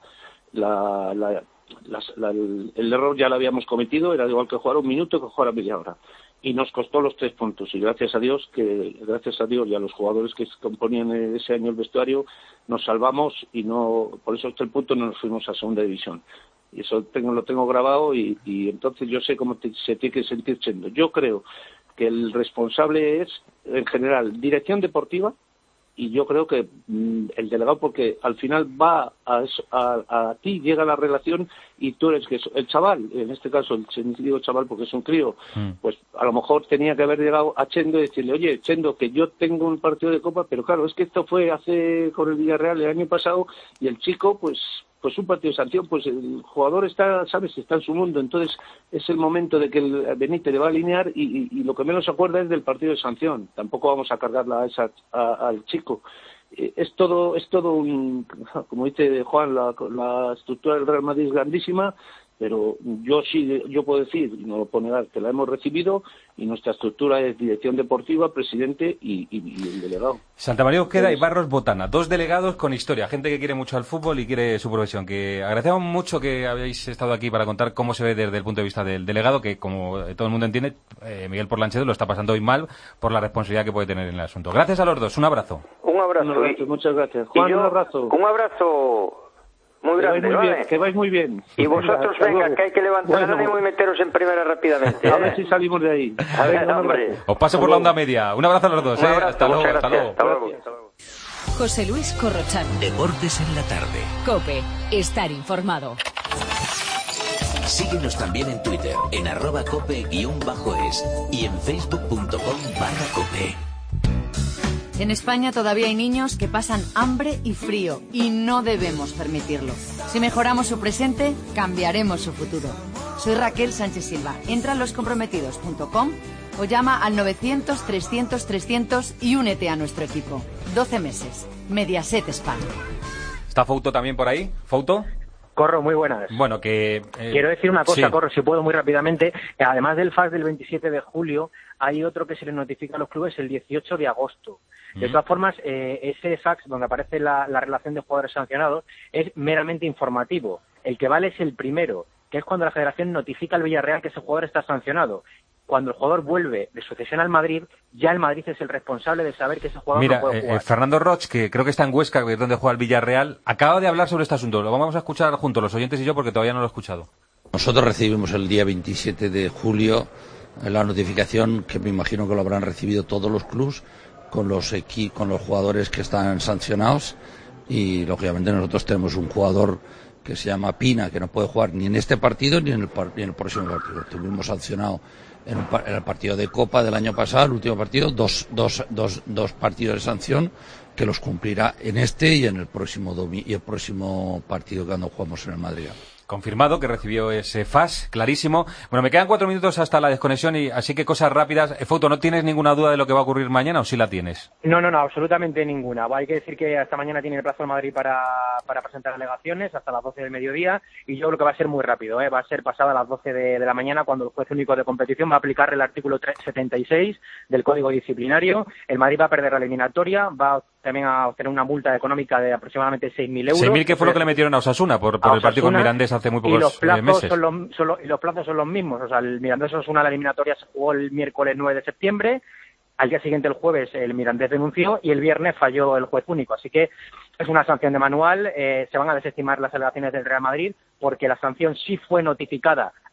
la, la, la, la, el, el error ya lo habíamos cometido, era igual que jugar un minuto que jugar a media hora. Y nos costó los tres puntos, y gracias a Dios, que gracias a Dios y a los jugadores que componían ese año el vestuario, nos salvamos, y no, por eso hasta el punto no nos fuimos a segunda división. Y eso tengo, lo tengo grabado, y, y entonces yo sé cómo te, se tiene que sentir Chendo. Yo creo que el responsable es, en general, dirección deportiva, y yo creo que mmm, el delegado, porque al final va a, a, a ti, llega la relación, y tú eres que el chaval, en este caso, el digo chaval porque es un crío, mm. pues a lo mejor tenía que haber llegado a Chendo y decirle, oye, Chendo, que yo tengo un partido de Copa, pero claro, es que esto fue hace con el Villarreal el año pasado, y el chico, pues pues un partido de sanción, pues el jugador está, sabes, está en su mundo, entonces es el momento de que el Benítez le va a alinear, y, y, y lo que menos se acuerda es del partido de sanción. Tampoco vamos a cargarla a esa, a, al chico. Eh, es todo, es todo un, como dice Juan, la, la estructura del Real Madrid es grandísima, pero yo sí, yo puedo decir, y no lo puedo negar, que la hemos recibido, y nuestra estructura es dirección deportiva, presidente y, y, y el delegado. Santa María Ojeda y Barros Botana, dos delegados con historia, gente que quiere mucho al fútbol y quiere su profesión. Que agradecemos mucho que habéis estado aquí para contar cómo se ve desde el punto de vista del delegado, que como todo el mundo entiende, eh, Miguel Porlanchedo lo está pasando hoy mal por la responsabilidad que puede tener en el asunto. Gracias a los dos, un abrazo. Un abrazo. Un abrazo, muchas gracias. Juan, yo, un abrazo. Un abrazo. Muy grande, que vais muy ¿vale? bien, que vais muy bien. Y vosotros, venga, que hay que levantar bueno. el ánimo y meteros en primera rápidamente. ¿eh? A ver si salimos de ahí. A ver, hombre. Os paso por la onda media. Un abrazo a los dos, ¿eh? Abrazo, hasta, luego, hasta, luego, hasta luego. Hasta luego. José Luis Corrochano. Deportes en la tarde. COPE. Estar informado. Síguenos también en Twitter, en arroba cope guión bajo es, y en facebook punto com barra cope. En España todavía hay niños que pasan hambre y frío y no debemos permitirlo. Si mejoramos su presente, cambiaremos su futuro. Soy Raquel Sánchez Silva. Entra a los comprometidos punto com o llama al novecientos, trescientos, trescientos y únete a nuestro equipo. doce meses. Mediaset España. ¿Está Fouto también por ahí? ¿Fouto? Corro, muy buenas. Bueno, que... Eh, Quiero decir una cosa, sí. Corro, si puedo muy rápidamente. Además del F A Q del veintisiete de julio, hay otro que se les notifica a los clubes el dieciocho de agosto. De todas formas, eh, ese fax donde aparece la, la relación de jugadores sancionados es meramente informativo. El que vale es el primero, que es cuando la Federación notifica al Villarreal que ese jugador está sancionado. Cuando el jugador vuelve de su cesión al Madrid, ya el Madrid es el responsable de saber que ese jugador Mira, no puede jugar. Eh, Fernando Roch, que creo que está en Huesca, que es donde juega el Villarreal, acaba de hablar sobre este asunto. Lo vamos a escuchar juntos, los oyentes y yo, porque todavía no lo he escuchado. Nosotros recibimos el día veintisiete de julio la notificación, que me imagino que lo habrán recibido todos los clubes, con los equi con los jugadores que están sancionados, y lógicamente nosotros tenemos un jugador que se llama Pina, que no puede jugar ni en este partido ni en el, ni en el próximo partido. Tuvimos sancionado en, un, en el partido de Copa del año pasado, el último partido, dos, dos, dos, dos partidos de sanción, que los cumplirá en este y en el próximo domi y el próximo partido cuando jugamos en el Madrid. Confirmado que recibió ese F A S, clarísimo. Bueno, me quedan cuatro minutos hasta la desconexión, y así que cosas rápidas. Fouto, ¿no tienes ninguna duda de lo que va a ocurrir mañana o sí la tienes? No, no, no, absolutamente ninguna. Hay que decir que hasta mañana tiene el plazo el Madrid para, para presentar alegaciones, hasta las doce del mediodía, y yo creo que va a ser muy rápido, ¿eh? Va a ser pasada a las doce de, de la mañana, cuando el juez único de competición va a aplicar el artículo setenta y seis del Código Disciplinario. El Madrid va a perder la eliminatoria, va también a obtener una multa económica de aproximadamente seis mil euros. seis mil, que fue lo que le metieron a Osasuna por, por a el partido con Mirandés hace muy pocos y los plazos meses. Son los, son los, y los plazos son los mismos. O sea, el Mirandés Osasuna, la eliminatoria se jugó el miércoles nueve de septiembre. Al día siguiente, el jueves, el Mirandés denunció y el viernes falló el juez único. Así que es una sanción de manual. Eh, se van a desestimar las alegaciones del Real Madrid porque la sanción sí fue notificada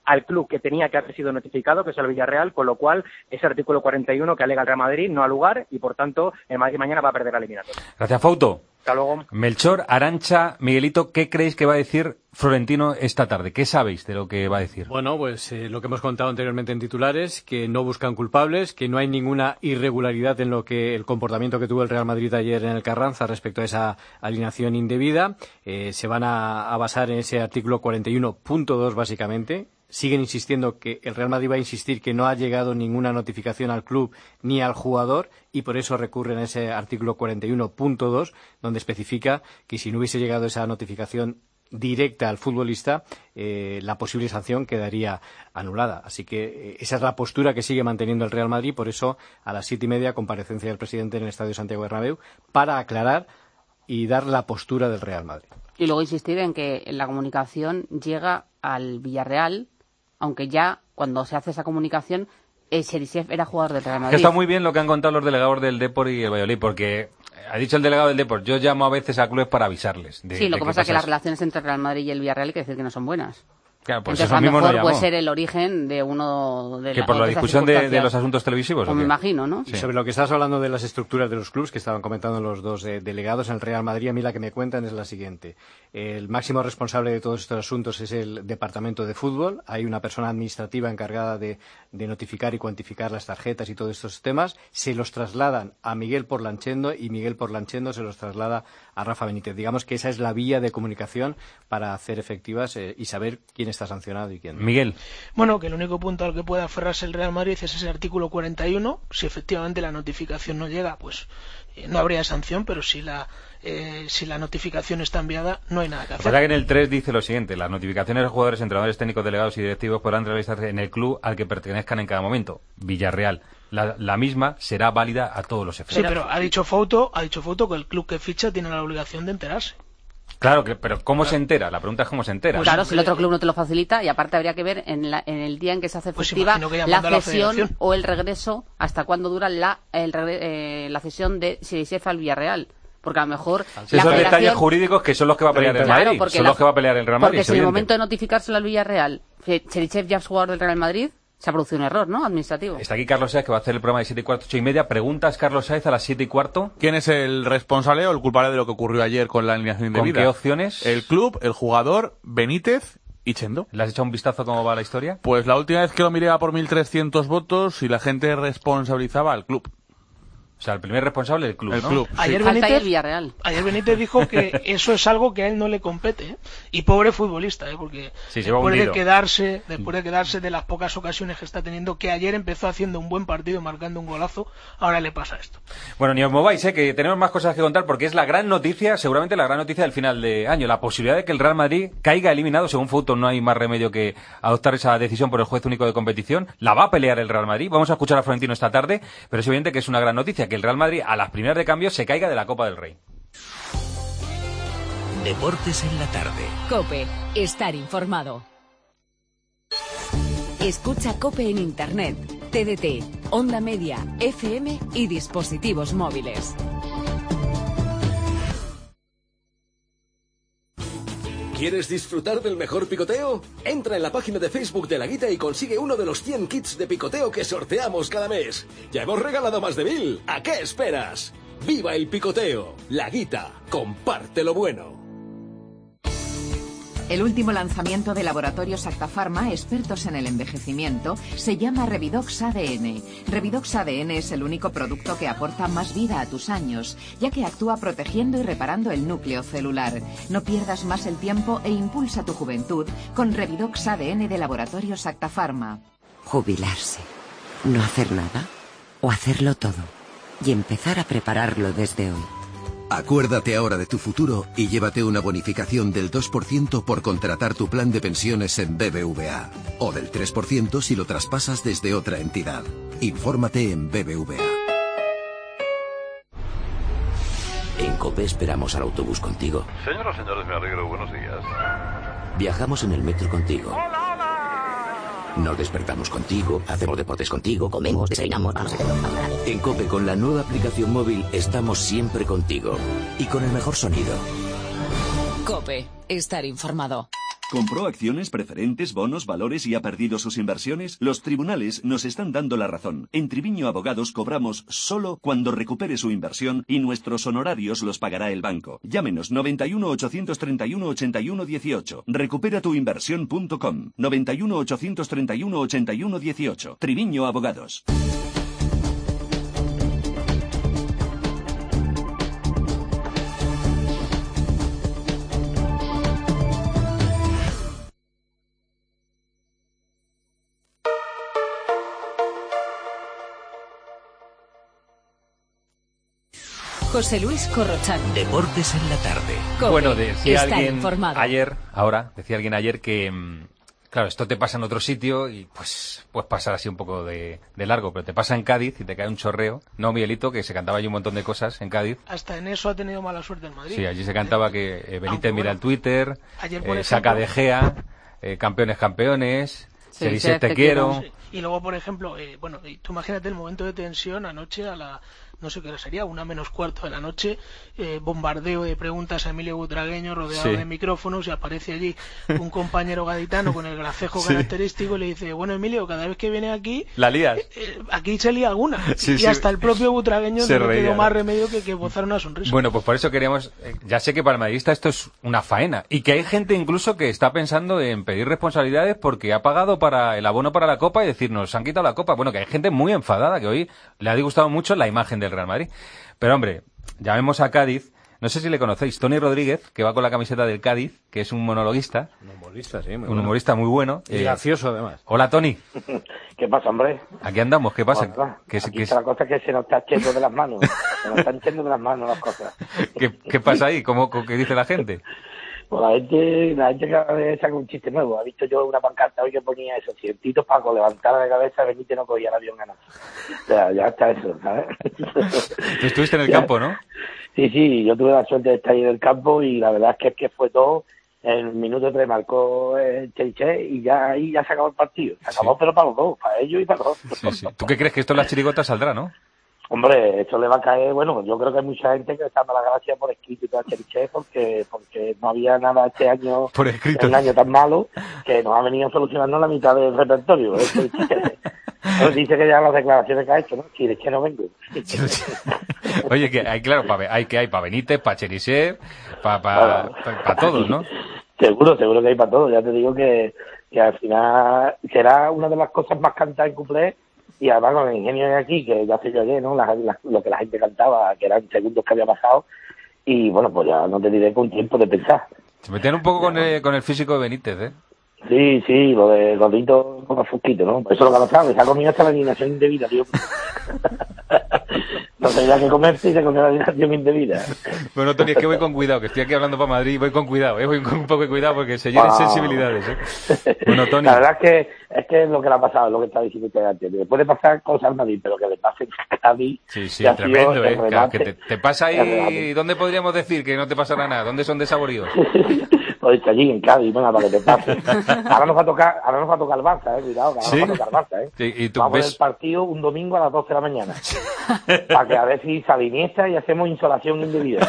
al club que tenía que haber sido notificado, que es el Villarreal, con lo cual ese artículo cuarenta y uno que alega el Real Madrid no ha lugar y, por tanto, el Madrid mañana va a perder la eliminatoria. Gracias, Fauto. Hasta luego. Melchor, Arantxa, Miguelito, ¿qué creéis que va a decir Florentino esta tarde? ¿Qué sabéis de lo que va a decir? Bueno, pues eh, lo que hemos contado anteriormente en titulares, que no buscan culpables, que no hay ninguna irregularidad en lo que el comportamiento que tuvo el Real Madrid ayer en el Carranza respecto a esa alineación indebida. Eh, se van a, a basar en ese artículo cuarenta y uno punto dos, básicamente. Siguen insistiendo que el Real Madrid va a insistir que no ha llegado ninguna notificación al club ni al jugador y por eso recurren a ese artículo cuarenta y uno punto dos, donde especifica que si no hubiese llegado esa notificación directa al futbolista, eh, la posible sanción quedaría anulada. Así que eh, esa es la postura que sigue manteniendo el Real Madrid. Por eso, a las siete y media, comparecencia del presidente en el Estadio Santiago Bernabéu para aclarar y dar la postura del Real Madrid. Y luego insistir en que la comunicación llega al Villarreal, aunque ya cuando se hace esa comunicación, eh, Cherisev era jugador del Real Madrid. Que está muy bien lo que han contado los delegados del Depor y el Valladolid, porque ha dicho el delegado del Depor, yo llamo a veces a clubes para avisarles. De, sí, lo de que pasa es que las relaciones entre el Real Madrid y el Villarreal hay que decir que no son buenas. Claro, pues entonces eso a lo mismo mejor no puede llamó. ser el origen de uno de que la, por la de discusión de, de los asuntos televisivos. Pues me imagino, ¿no? Sí. Y sobre lo que estás hablando de las estructuras de los clubes que estaban comentando los dos eh, delegados en el Real Madrid, a mí la que me cuentan es la siguiente. El máximo responsable de todos estos asuntos es el departamento de fútbol. Hay una persona administrativa encargada de, de notificar y cuantificar las tarjetas y todos estos temas. Se los trasladan a Miguel Porlanchendo y Miguel Porlanchendo se los traslada a Rafa Benítez. Digamos que esa es la vía de comunicación para hacer efectivas eh, y saber quién está sancionado y quién no. Miguel. Bueno, que el único punto al que puede aferrarse el Real Madrid es ese artículo cuarenta y uno. Si efectivamente la notificación no llega, pues eh, no habría sanción, pero si la eh, si la notificación está enviada, no hay nada que hacer. La verdad que en el tres dice lo siguiente: las notificaciones de jugadores, entrenadores técnicos, delegados y directivos podrán realizarse en el club al que pertenezcan en cada momento. Villarreal. La, la misma será válida a todos los efectos. Sí, pero ha dicho Fouto, ha dicho Fouto que el club que ficha tiene la obligación de enterarse. Claro, que, pero ¿cómo claro. se entera? La pregunta es cómo se entera. Pues claro, si el otro club no te lo facilita, y aparte habría que ver en, la, en el día en que se hace efectiva pues la cesión la o el regreso, hasta cuándo dura la, el, eh, la cesión de Cherisev al Villarreal. Porque a lo mejor sí, esos federación... detalles jurídicos que son los que va a pelear el Madrid, claro, son la... los que va a pelear el Real Madrid. Porque si en el momento de notificárselo al Villarreal, Cherisev ya es jugador del Real Madrid, se ha producido un error, ¿no? Administrativo. Está aquí Carlos Saez, que va a hacer el programa de siete y cuarto, ocho y media. Preguntas, Carlos Saez, a las siete y cuarto. ¿Quién es el responsable o el culpable de lo que ocurrió ayer con la alineación indebida? ¿Con qué opciones? El club, el jugador, Benítez y Chendo. ¿Le has echado un vistazo cómo va la historia? Pues la última vez que lo miré a por mil trescientos votos y la gente responsabilizaba al club. O sea, el primer responsable del club, el ¿no? club. Ayer, sí. Benítez, Villarreal. ayer Benítez dijo que eso es algo que a él no le compete, ¿eh? Y pobre futbolista, ¿eh? Porque sí, después de quedarse, después de quedarse de las pocas ocasiones que está teniendo, que ayer empezó haciendo un buen partido, marcando un golazo, ahora le pasa esto. Bueno, ni os mováis, ¿eh? Que tenemos más cosas que contar, porque es la gran noticia, seguramente la gran noticia del final de año, la posibilidad de que el Real Madrid caiga eliminado. Según Fouto, no hay más remedio que adoptar esa decisión por el juez único de competición. La va a pelear el Real Madrid. Vamos a escuchar a Florentino esta tarde, pero es evidente que es una gran noticia que el Real Madrid, a las primeras de cambio, se caiga de la Copa del Rey. Deportes en la tarde. COPE. Estar informado. Escucha COPE en Internet, T D T, Onda Media, F M y dispositivos móviles. ¿Quieres disfrutar del mejor picoteo? Entra en la página de Facebook de La Guita y consigue uno de los cien kits de picoteo que sorteamos cada mes. Ya hemos regalado más de mil. ¿A qué esperas? ¡Viva el picoteo! La Guita. Comparte lo bueno. El último lanzamiento de Laboratorios Acta Pharma, expertos en el envejecimiento, se llama Revidox A D N. Revidox A D N es el único producto que aporta más vida a tus años, ya que actúa protegiendo y reparando el núcleo celular. No pierdas más el tiempo e impulsa tu juventud con Revidox A D N de Laboratorios Acta Pharma. Jubilarse, no hacer nada o hacerlo todo y empezar a prepararlo desde hoy. Acuérdate ahora de tu futuro y llévate una bonificación del dos por ciento por contratar tu plan de pensiones en B B V A. O del tres por ciento si lo traspasas desde otra entidad. Infórmate en B B V A. En COPE esperamos al autobús contigo. Señoras y señores, me alegro. Buenos días. Viajamos en el metro contigo. ¡Hola, hola! Nos despertamos contigo, hacemos deportes contigo, comemos, desayunamos, vamos a hacerlo. En COPE, con la nueva aplicación móvil, estamos siempre contigo. Y con el mejor sonido. COPE. Estar informado. ¿Compró acciones, preferentes, bonos, valores y ha perdido sus inversiones? Los tribunales nos están dando la razón. En Triviño Abogados cobramos solo cuando recupere su inversión y nuestros honorarios los pagará el banco. Llámenos noventa y uno, ochocientos treinta y uno, ochenta y uno dieciocho. recupera tu inversión punto com. noventa y uno, ochocientos treinta y uno, ochenta y uno dieciocho. Triviño Abogados. José Luis Corrochano. Deportes en la tarde. Cope, Bueno, decía está alguien informado. ayer, ahora, decía alguien ayer que, mm, claro, esto te pasa en otro sitio y pues puedes pasar así un poco de, de largo, pero te pasa en Cádiz y te cae un chorreo. No, Miguelito, que se cantaba allí un montón de cosas en Cádiz. Hasta en eso ha tenido mala suerte en Madrid. Sí, allí se cantaba que eh, Benítez Aunque, mira bueno, el Twitter, ayer, por eh, ejemplo- saca de Gea, eh, campeones, campeones, Sí, Cerise, sí, te quiero. Sí. Y luego, por ejemplo, eh, bueno, y tú imagínate el momento de tensión anoche a la, no sé qué hora sería, una menos cuarto de la noche, eh, bombardeo de preguntas a Emilio Butragueño rodeado Sí. de micrófonos y aparece allí un compañero gaditano con el gracejo Sí. característico y le dice, bueno, Emilio, cada vez que viene aquí, La lías. eh, aquí se lía alguna. Sí, y sí. hasta el propio Butragueño Se no le reía, quedó ¿no? más remedio que, que bozar una sonrisa. Bueno, pues por eso queríamos, eh, ya sé que para el madridista esto es una faena y que hay gente incluso que está pensando en pedir responsabilidades porque ha pagado para el abono para la Copa y decirnos, se han quitado la Copa. Bueno, que hay gente muy enfadada que hoy le ha disgustado mucho la imagen del Real Madrid. Pero hombre, llamemos a Cádiz, no sé si le conocéis, Tony Rodríguez, que va con la camiseta del Cádiz, que es un monologuista. Un humorista, sí, muy Un bueno. humorista muy bueno. Y gracioso, además. Hola, Tony. ¿Qué pasa, hombre? Aquí andamos, ¿qué pasa? Bueno, ¿Qué, aquí qué- está la cosa que se nos está echando de las manos. Se nos están echando de las manos las cosas. qué- qué pasa ahí? ¿Cómo, cómo- qué dice la gente? Pues la gente, la gente cada vez saca un chiste nuevo. Ha visto yo una pancarta hoy que ponía eso, si el Tito Paco levantara la cabeza, Benítez no cogía el avión a nada. O sea, ya está eso, ¿sabes? Tú estuviste en el Ya. campo, ¿no? Sí, sí, yo tuve la suerte de estar ahí en el campo y la verdad es que, es que fue todo. En el minuto tres marcó el Cheriche y ya ahí ya se acabó el partido. Se acabó, pero para los dos, para ellos y para los otros. Sí, sí. ¿Tú qué crees que esto en las chirigotas saldrá, no? Hombre, esto le va a caer, bueno, yo creo que hay mucha gente que le está dando las gracias por escrito y todo a Cheriche porque, porque no había nada este año, Por escrito. un año tan malo, que nos ha venido solucionando la mitad del repertorio. ¿eh? Cheriche. Pues dice que ya las declaraciones que ha hecho, ¿no? Cheriche no vengo. Oye, que hay, claro, pa, hay que hay para Benítez, para Cherisev, para pa, pa- pa todos, ¿no? Seguro, seguro que hay para todo. Ya te digo que, que al final será una de las cosas más cantadas en cuplé y además con el ingenio de aquí, que ya sé yo ayer, ¿no? La- la- lo que la gente cantaba, que eran segundos que había pasado y bueno, pues ya no te diré con tiempo de pensar. Se metían un poco con el, con el físico de Benítez, ¿eh? Sí, sí, lo de gordito con el fusquito, ¿no? Eso es lo que ha pasado, se ha comido hasta la alineación indebida, tío. No tenía que comerse y se comió la alineación indebida. Bueno, Tony, es que voy con cuidado, que estoy aquí hablando para Madrid y voy con cuidado, ¿eh? Voy con un poco de cuidado porque se llenen Ah. sensibilidades, ¿eh? Bueno, Tony. La verdad es que es que es lo que le ha pasado, es lo que está diciendo usted antes. Le puede pasar cosas al Madrid, pero que le pase a Cádiz. Sí, sí, que ha sido tremendo, el ¿eh? Claro, remate. que te, te pasa El ahí, remate. ¿dónde podríamos decir que no te pasará nada? ¿Dónde son desaboríos? Pues está allí en Cádiz, bueno, para que te pase. Ahora nos va a tocar, ahora nos va a tocar el Barça, eh, cuidado, que ahora ¿Sí? nos va a tocar el Barça, eh. Sí, y tú Vamos a ver ves... el partido un domingo a las doce de la mañana. Para que a ver si sale Iniesta y hacemos insolación indebida.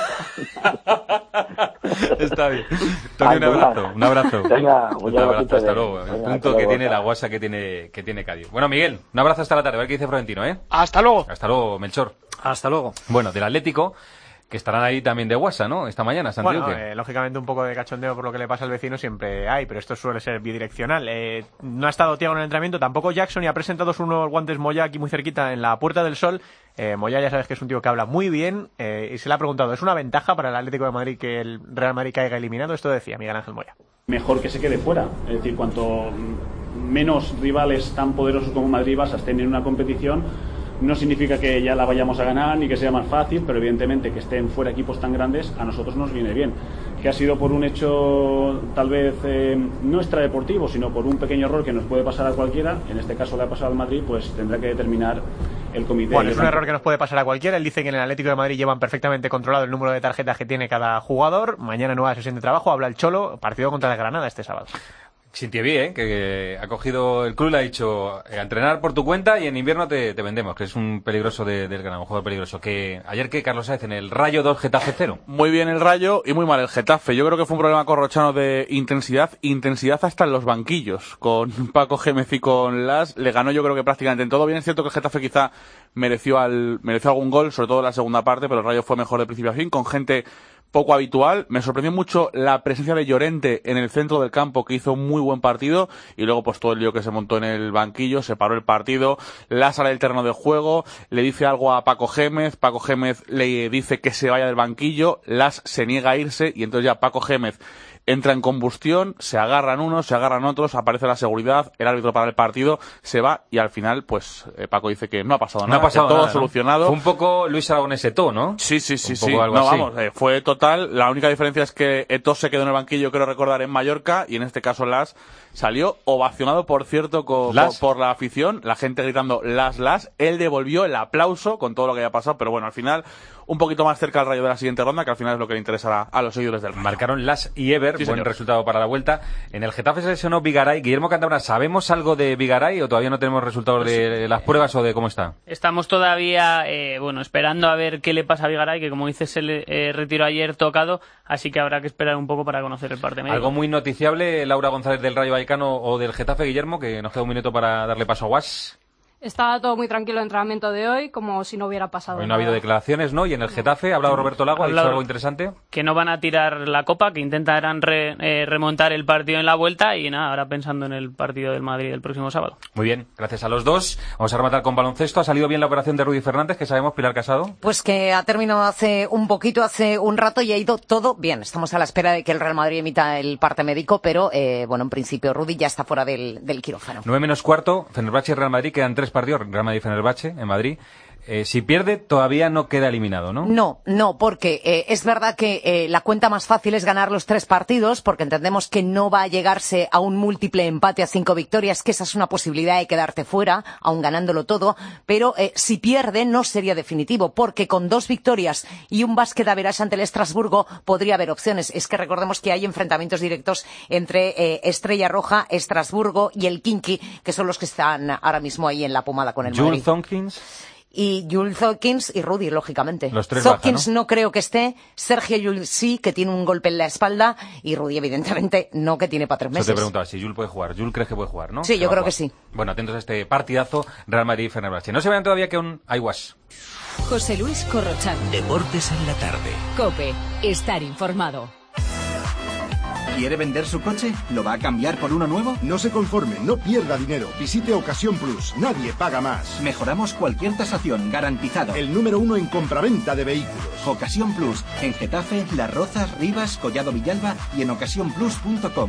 Está bien. Tony, un abrazo, un abrazo. Venga, un muchas abrazo, gracias. hasta luego. El Venga, punto hasta que luego, tiene chao. la guasa que tiene, que tiene Cádiz. Bueno, Miguel, un abrazo hasta la tarde, a ver qué dice Florentino, ¿eh? Hasta luego. Hasta luego, Melchor. Hasta luego. Bueno, del Atlético, que estarán ahí también de guasa, ¿no? Esta mañana, Santiago. Bueno, eh, lógicamente un poco de cachondeo por lo que le pasa al vecino siempre hay, pero esto suele ser bidireccional. Eh, no ha estado Thiago en el entrenamiento, tampoco Jackson, y ha presentado sus unos guantes Moya aquí muy cerquita en la Puerta del Sol. Eh, Moya ya sabes que es un tío que habla muy bien eh, y se le ha preguntado, ¿es una ventaja para el Atlético de Madrid que el Real Madrid caiga eliminado? Esto decía Miguel Ángel Moya. Mejor que se quede fuera, es decir, cuanto menos rivales tan poderosos como Madrid y Barça estén en una competición, no significa que ya la vayamos a ganar ni que sea más fácil, pero evidentemente que estén fuera equipos tan grandes a nosotros nos viene bien. Que ha sido por un hecho tal vez eh, no extradeportivo, sino por un pequeño error que nos puede pasar a cualquiera, en este caso le ha pasado al Madrid, pues tendrá que determinar el comité. Bueno, es un error que nos puede pasar a cualquiera. Él dice que en el Atlético de Madrid llevan perfectamente controlado el número de tarjetas que tiene cada jugador. Mañana nueva sesión de trabajo, habla el Cholo, partido contra el Granada este sábado. Xintievie, ¿eh? que ha cogido el club y le ha dicho eh, a entrenar por tu cuenta y en invierno te, te vendemos, que es un peligroso de, del Granada, un jugador peligroso. Que ayer que Carlos Sáez en el Rayo dos Getafe cero. Muy bien el Rayo y muy mal el Getafe. Yo creo que fue un problema corrochano de intensidad, intensidad hasta en los banquillos. Con Paco Gémez y con Las le ganó yo creo que prácticamente en todo. Bien es cierto que el Getafe quizá mereció al mereció algún gol, sobre todo en la segunda parte, pero el Rayo fue mejor de principio a fin, con gente poco habitual. Me sorprendió mucho la presencia de Llorente en el centro del campo, que hizo un muy buen partido, y luego pues todo el lío que se montó en el banquillo, se paró el partido, la sale del terreno de juego, le dice algo a Paco Gémez, Paco Gémez le dice que se vaya del banquillo, Las se niega a irse, y entonces ya Paco Gémez entra en combustión, se agarran unos, se agarran otros, aparece la seguridad, el árbitro para el partido, se va y al final, pues eh, Paco dice que no ha pasado no nada, ha pasado que todo nada, solucionado. ¿no? Fue un poco Luis Aragonés Eto'o, ¿no? Sí, sí, sí, un sí. Poco algo no, así. vamos, eh, fue total. La única diferencia es que Eto'o se quedó en el banquillo, creo recordar, en Mallorca, y en este caso Las salió ovacionado, por cierto, con, por, por la afición, la gente gritando Las, Las. Él devolvió el aplauso con todo lo que había pasado, pero bueno, al final un poquito más cerca al Rayo de la siguiente ronda, que al final es lo que le interesará a los seguidores del Rayo. Marcaron Las y Ever, Sí, buen señor. resultado para la vuelta. En el Getafe se lesionó Vigaray. Guillermo Cantabria, ¿sabemos algo de Vigaray o todavía no tenemos resultados de las pruebas o de cómo está? Estamos todavía, eh, bueno, esperando a ver qué le pasa a Vigaray, que como dices se le eh, retiró ayer tocado, así que habrá que esperar un poco para conocer el parte médico. Algo muy noticiable, Laura González del Rayo Vallecano o del Getafe, Guillermo, que nos queda un minuto para darle paso a Guas. Estaba todo muy tranquilo el entrenamiento de hoy, como si no hubiera pasado Hoy no ha habido nada. declaraciones, ¿no? Y en el Getafe ha hablado Roberto Lago, ha dicho Hablado- algo interesante. Que no van a tirar la copa, que intentarán re- eh, remontar el partido en la vuelta y nada, ahora pensando en el partido del Madrid el próximo sábado. Muy bien, gracias a los dos. Vamos a rematar con baloncesto. Ha salido bien la operación de Rudy Fernández, que sabemos, Pilar Casado. Pues que ha terminado hace un poquito, hace un rato, y ha ido todo bien. Estamos a la espera de que el Real Madrid emita el parte médico, pero eh, bueno, en principio Rudy ya está fuera del, del quirófano. nueve menos cuarto, Fenerbahce y Real Madrid, quedan tres partidos, Real Madrid y Fenerbahce en Madrid. Eh, si pierde, todavía no queda eliminado, ¿no? No, no, porque eh, es verdad que eh, la cuenta más fácil es ganar los tres partidos, porque entendemos que no va a llegarse a un múltiple empate a cinco victorias, que esa es una posibilidad de quedarte fuera, aun ganándolo todo, pero eh, si pierde no sería definitivo, porque con dos victorias y un básquet a verás ante el Estrasburgo podría haber opciones. Es que recordemos que hay enfrentamientos directos entre eh, Estrella Roja, Estrasburgo y el Kinky, que son los que están ahora mismo ahí en la pomada con el Madrid. Jules Zonkins. Y Jules Hawkins y Rudy, lógicamente. Los tres Hawkins baja, ¿no? ¿no? creo que esté, Sergio Llull sí, que tiene un golpe en la espalda, y Rudy, evidentemente, no, que tiene para tres Eso meses. te preguntaba si Jules puede jugar. Jules crees que puede jugar, ¿no? Sí, yo va a creo jugar. que sí. Bueno, atentos a este partidazo Real Madrid y Fenerbahce. No se vayan todavía que un Aiguas. José Luis Corrochano. Deportes en la tarde. COPE. Estar informado. ¿Quiere vender su coche? ¿Lo va a cambiar por uno nuevo? No se conforme, no pierda dinero. Visite Ocasión Plus. Nadie paga más. Mejoramos cualquier tasación, garantizado. El número uno en compraventa de vehículos. Ocasión Plus. En Getafe, Las Rozas, Rivas, Collado Villalba y en ocasión plus punto com.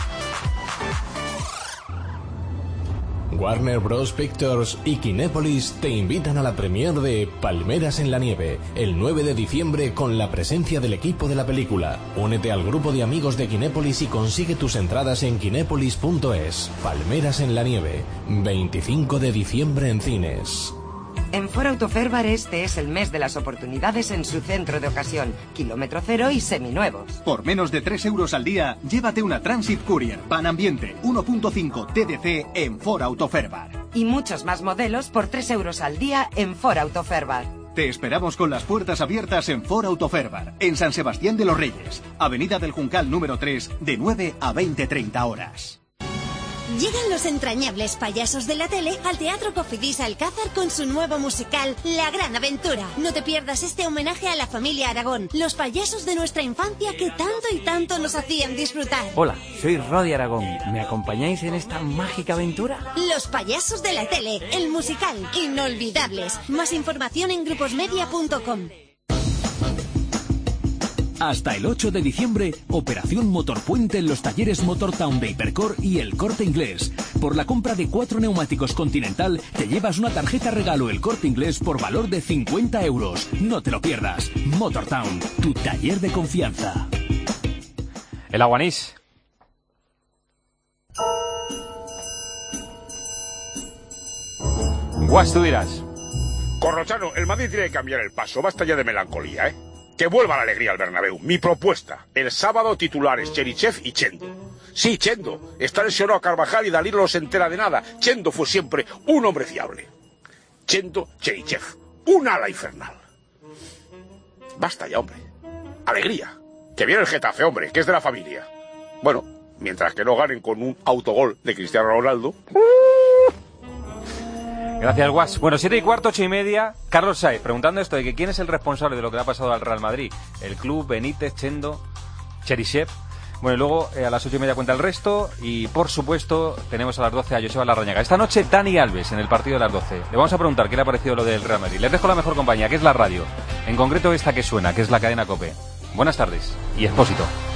Warner Bros. Pictures y Kinépolis te invitan a la premiere de Palmeras en la Nieve, el nueve de diciembre, con la presencia del equipo de la película. Únete al grupo de amigos de Kinépolis y consigue tus entradas en kinépolis punto es. Palmeras en la Nieve, veinticinco de diciembre en cines. En Ford Autoferbar este es el mes de las oportunidades en su centro de ocasión, kilómetro cero y seminuevos. Por menos de tres euros al día, llévate una Transit Courier Pan Ambiente uno punto cinco T D C en Ford Autoferbar. Y muchos más modelos por tres euros al día en Ford Autoferbar. Te esperamos con las puertas abiertas en Ford Autoferbar, en San Sebastián de los Reyes, Avenida del Juncal número tres, de nueve a veinte treinta horas. Llegan los entrañables payasos de la tele al Teatro Cofidis Alcázar con su nuevo musical, La Gran Aventura. No te pierdas este homenaje a la familia Aragón, los payasos de nuestra infancia que tanto y tanto nos hacían disfrutar. Hola, soy Rodi Aragón. ¿Me acompañáis en esta mágica aventura? Los payasos de la tele, el musical, inolvidables. Más información en gruposmedia punto com. Hasta el ocho de diciembre, operación Motorpuente en los talleres Motortown de Hipercor y El Corte Inglés. Por la compra de cuatro neumáticos Continental, te llevas una tarjeta regalo El Corte Inglés por valor de cincuenta euros. No te lo pierdas. Motortown, tu taller de confianza. El Aguanís. Guas, tú dirás. Corrochano, el Madrid tiene que cambiar el paso. Basta ya de melancolía, ¿eh? Que vuelva la alegría al Bernabéu. Mi propuesta. El sábado titulares Cherichev y Chendo. Sí, Chendo. Está lesionado Carvajal y Dalilo no se entera de nada. Chendo fue siempre un hombre fiable. Chendo, Cherichev. Un ala infernal. Basta ya, hombre. Alegría. Que viene el Getafe, hombre, que es de la familia. Bueno, mientras que no ganen con un autogol de Cristiano Ronaldo. Gracias, Guas. Bueno, siete y cuarto, ocho y media. Carlos Sainz, preguntando esto de que quién es el responsable de lo que le ha pasado al Real Madrid. El club, Benítez, Chendo, Cherichev. Bueno, y luego eh, a las ocho y media cuenta el resto. Y por supuesto, tenemos a las doce a Joseba Larrañaga. Esta noche, Dani Alves en el partido de las doce. Le vamos a preguntar qué le ha parecido lo del Real Madrid. Les dejo la mejor compañía, que es la radio. En concreto, esta que suena, que es la cadena COPE. Buenas tardes y Expósito.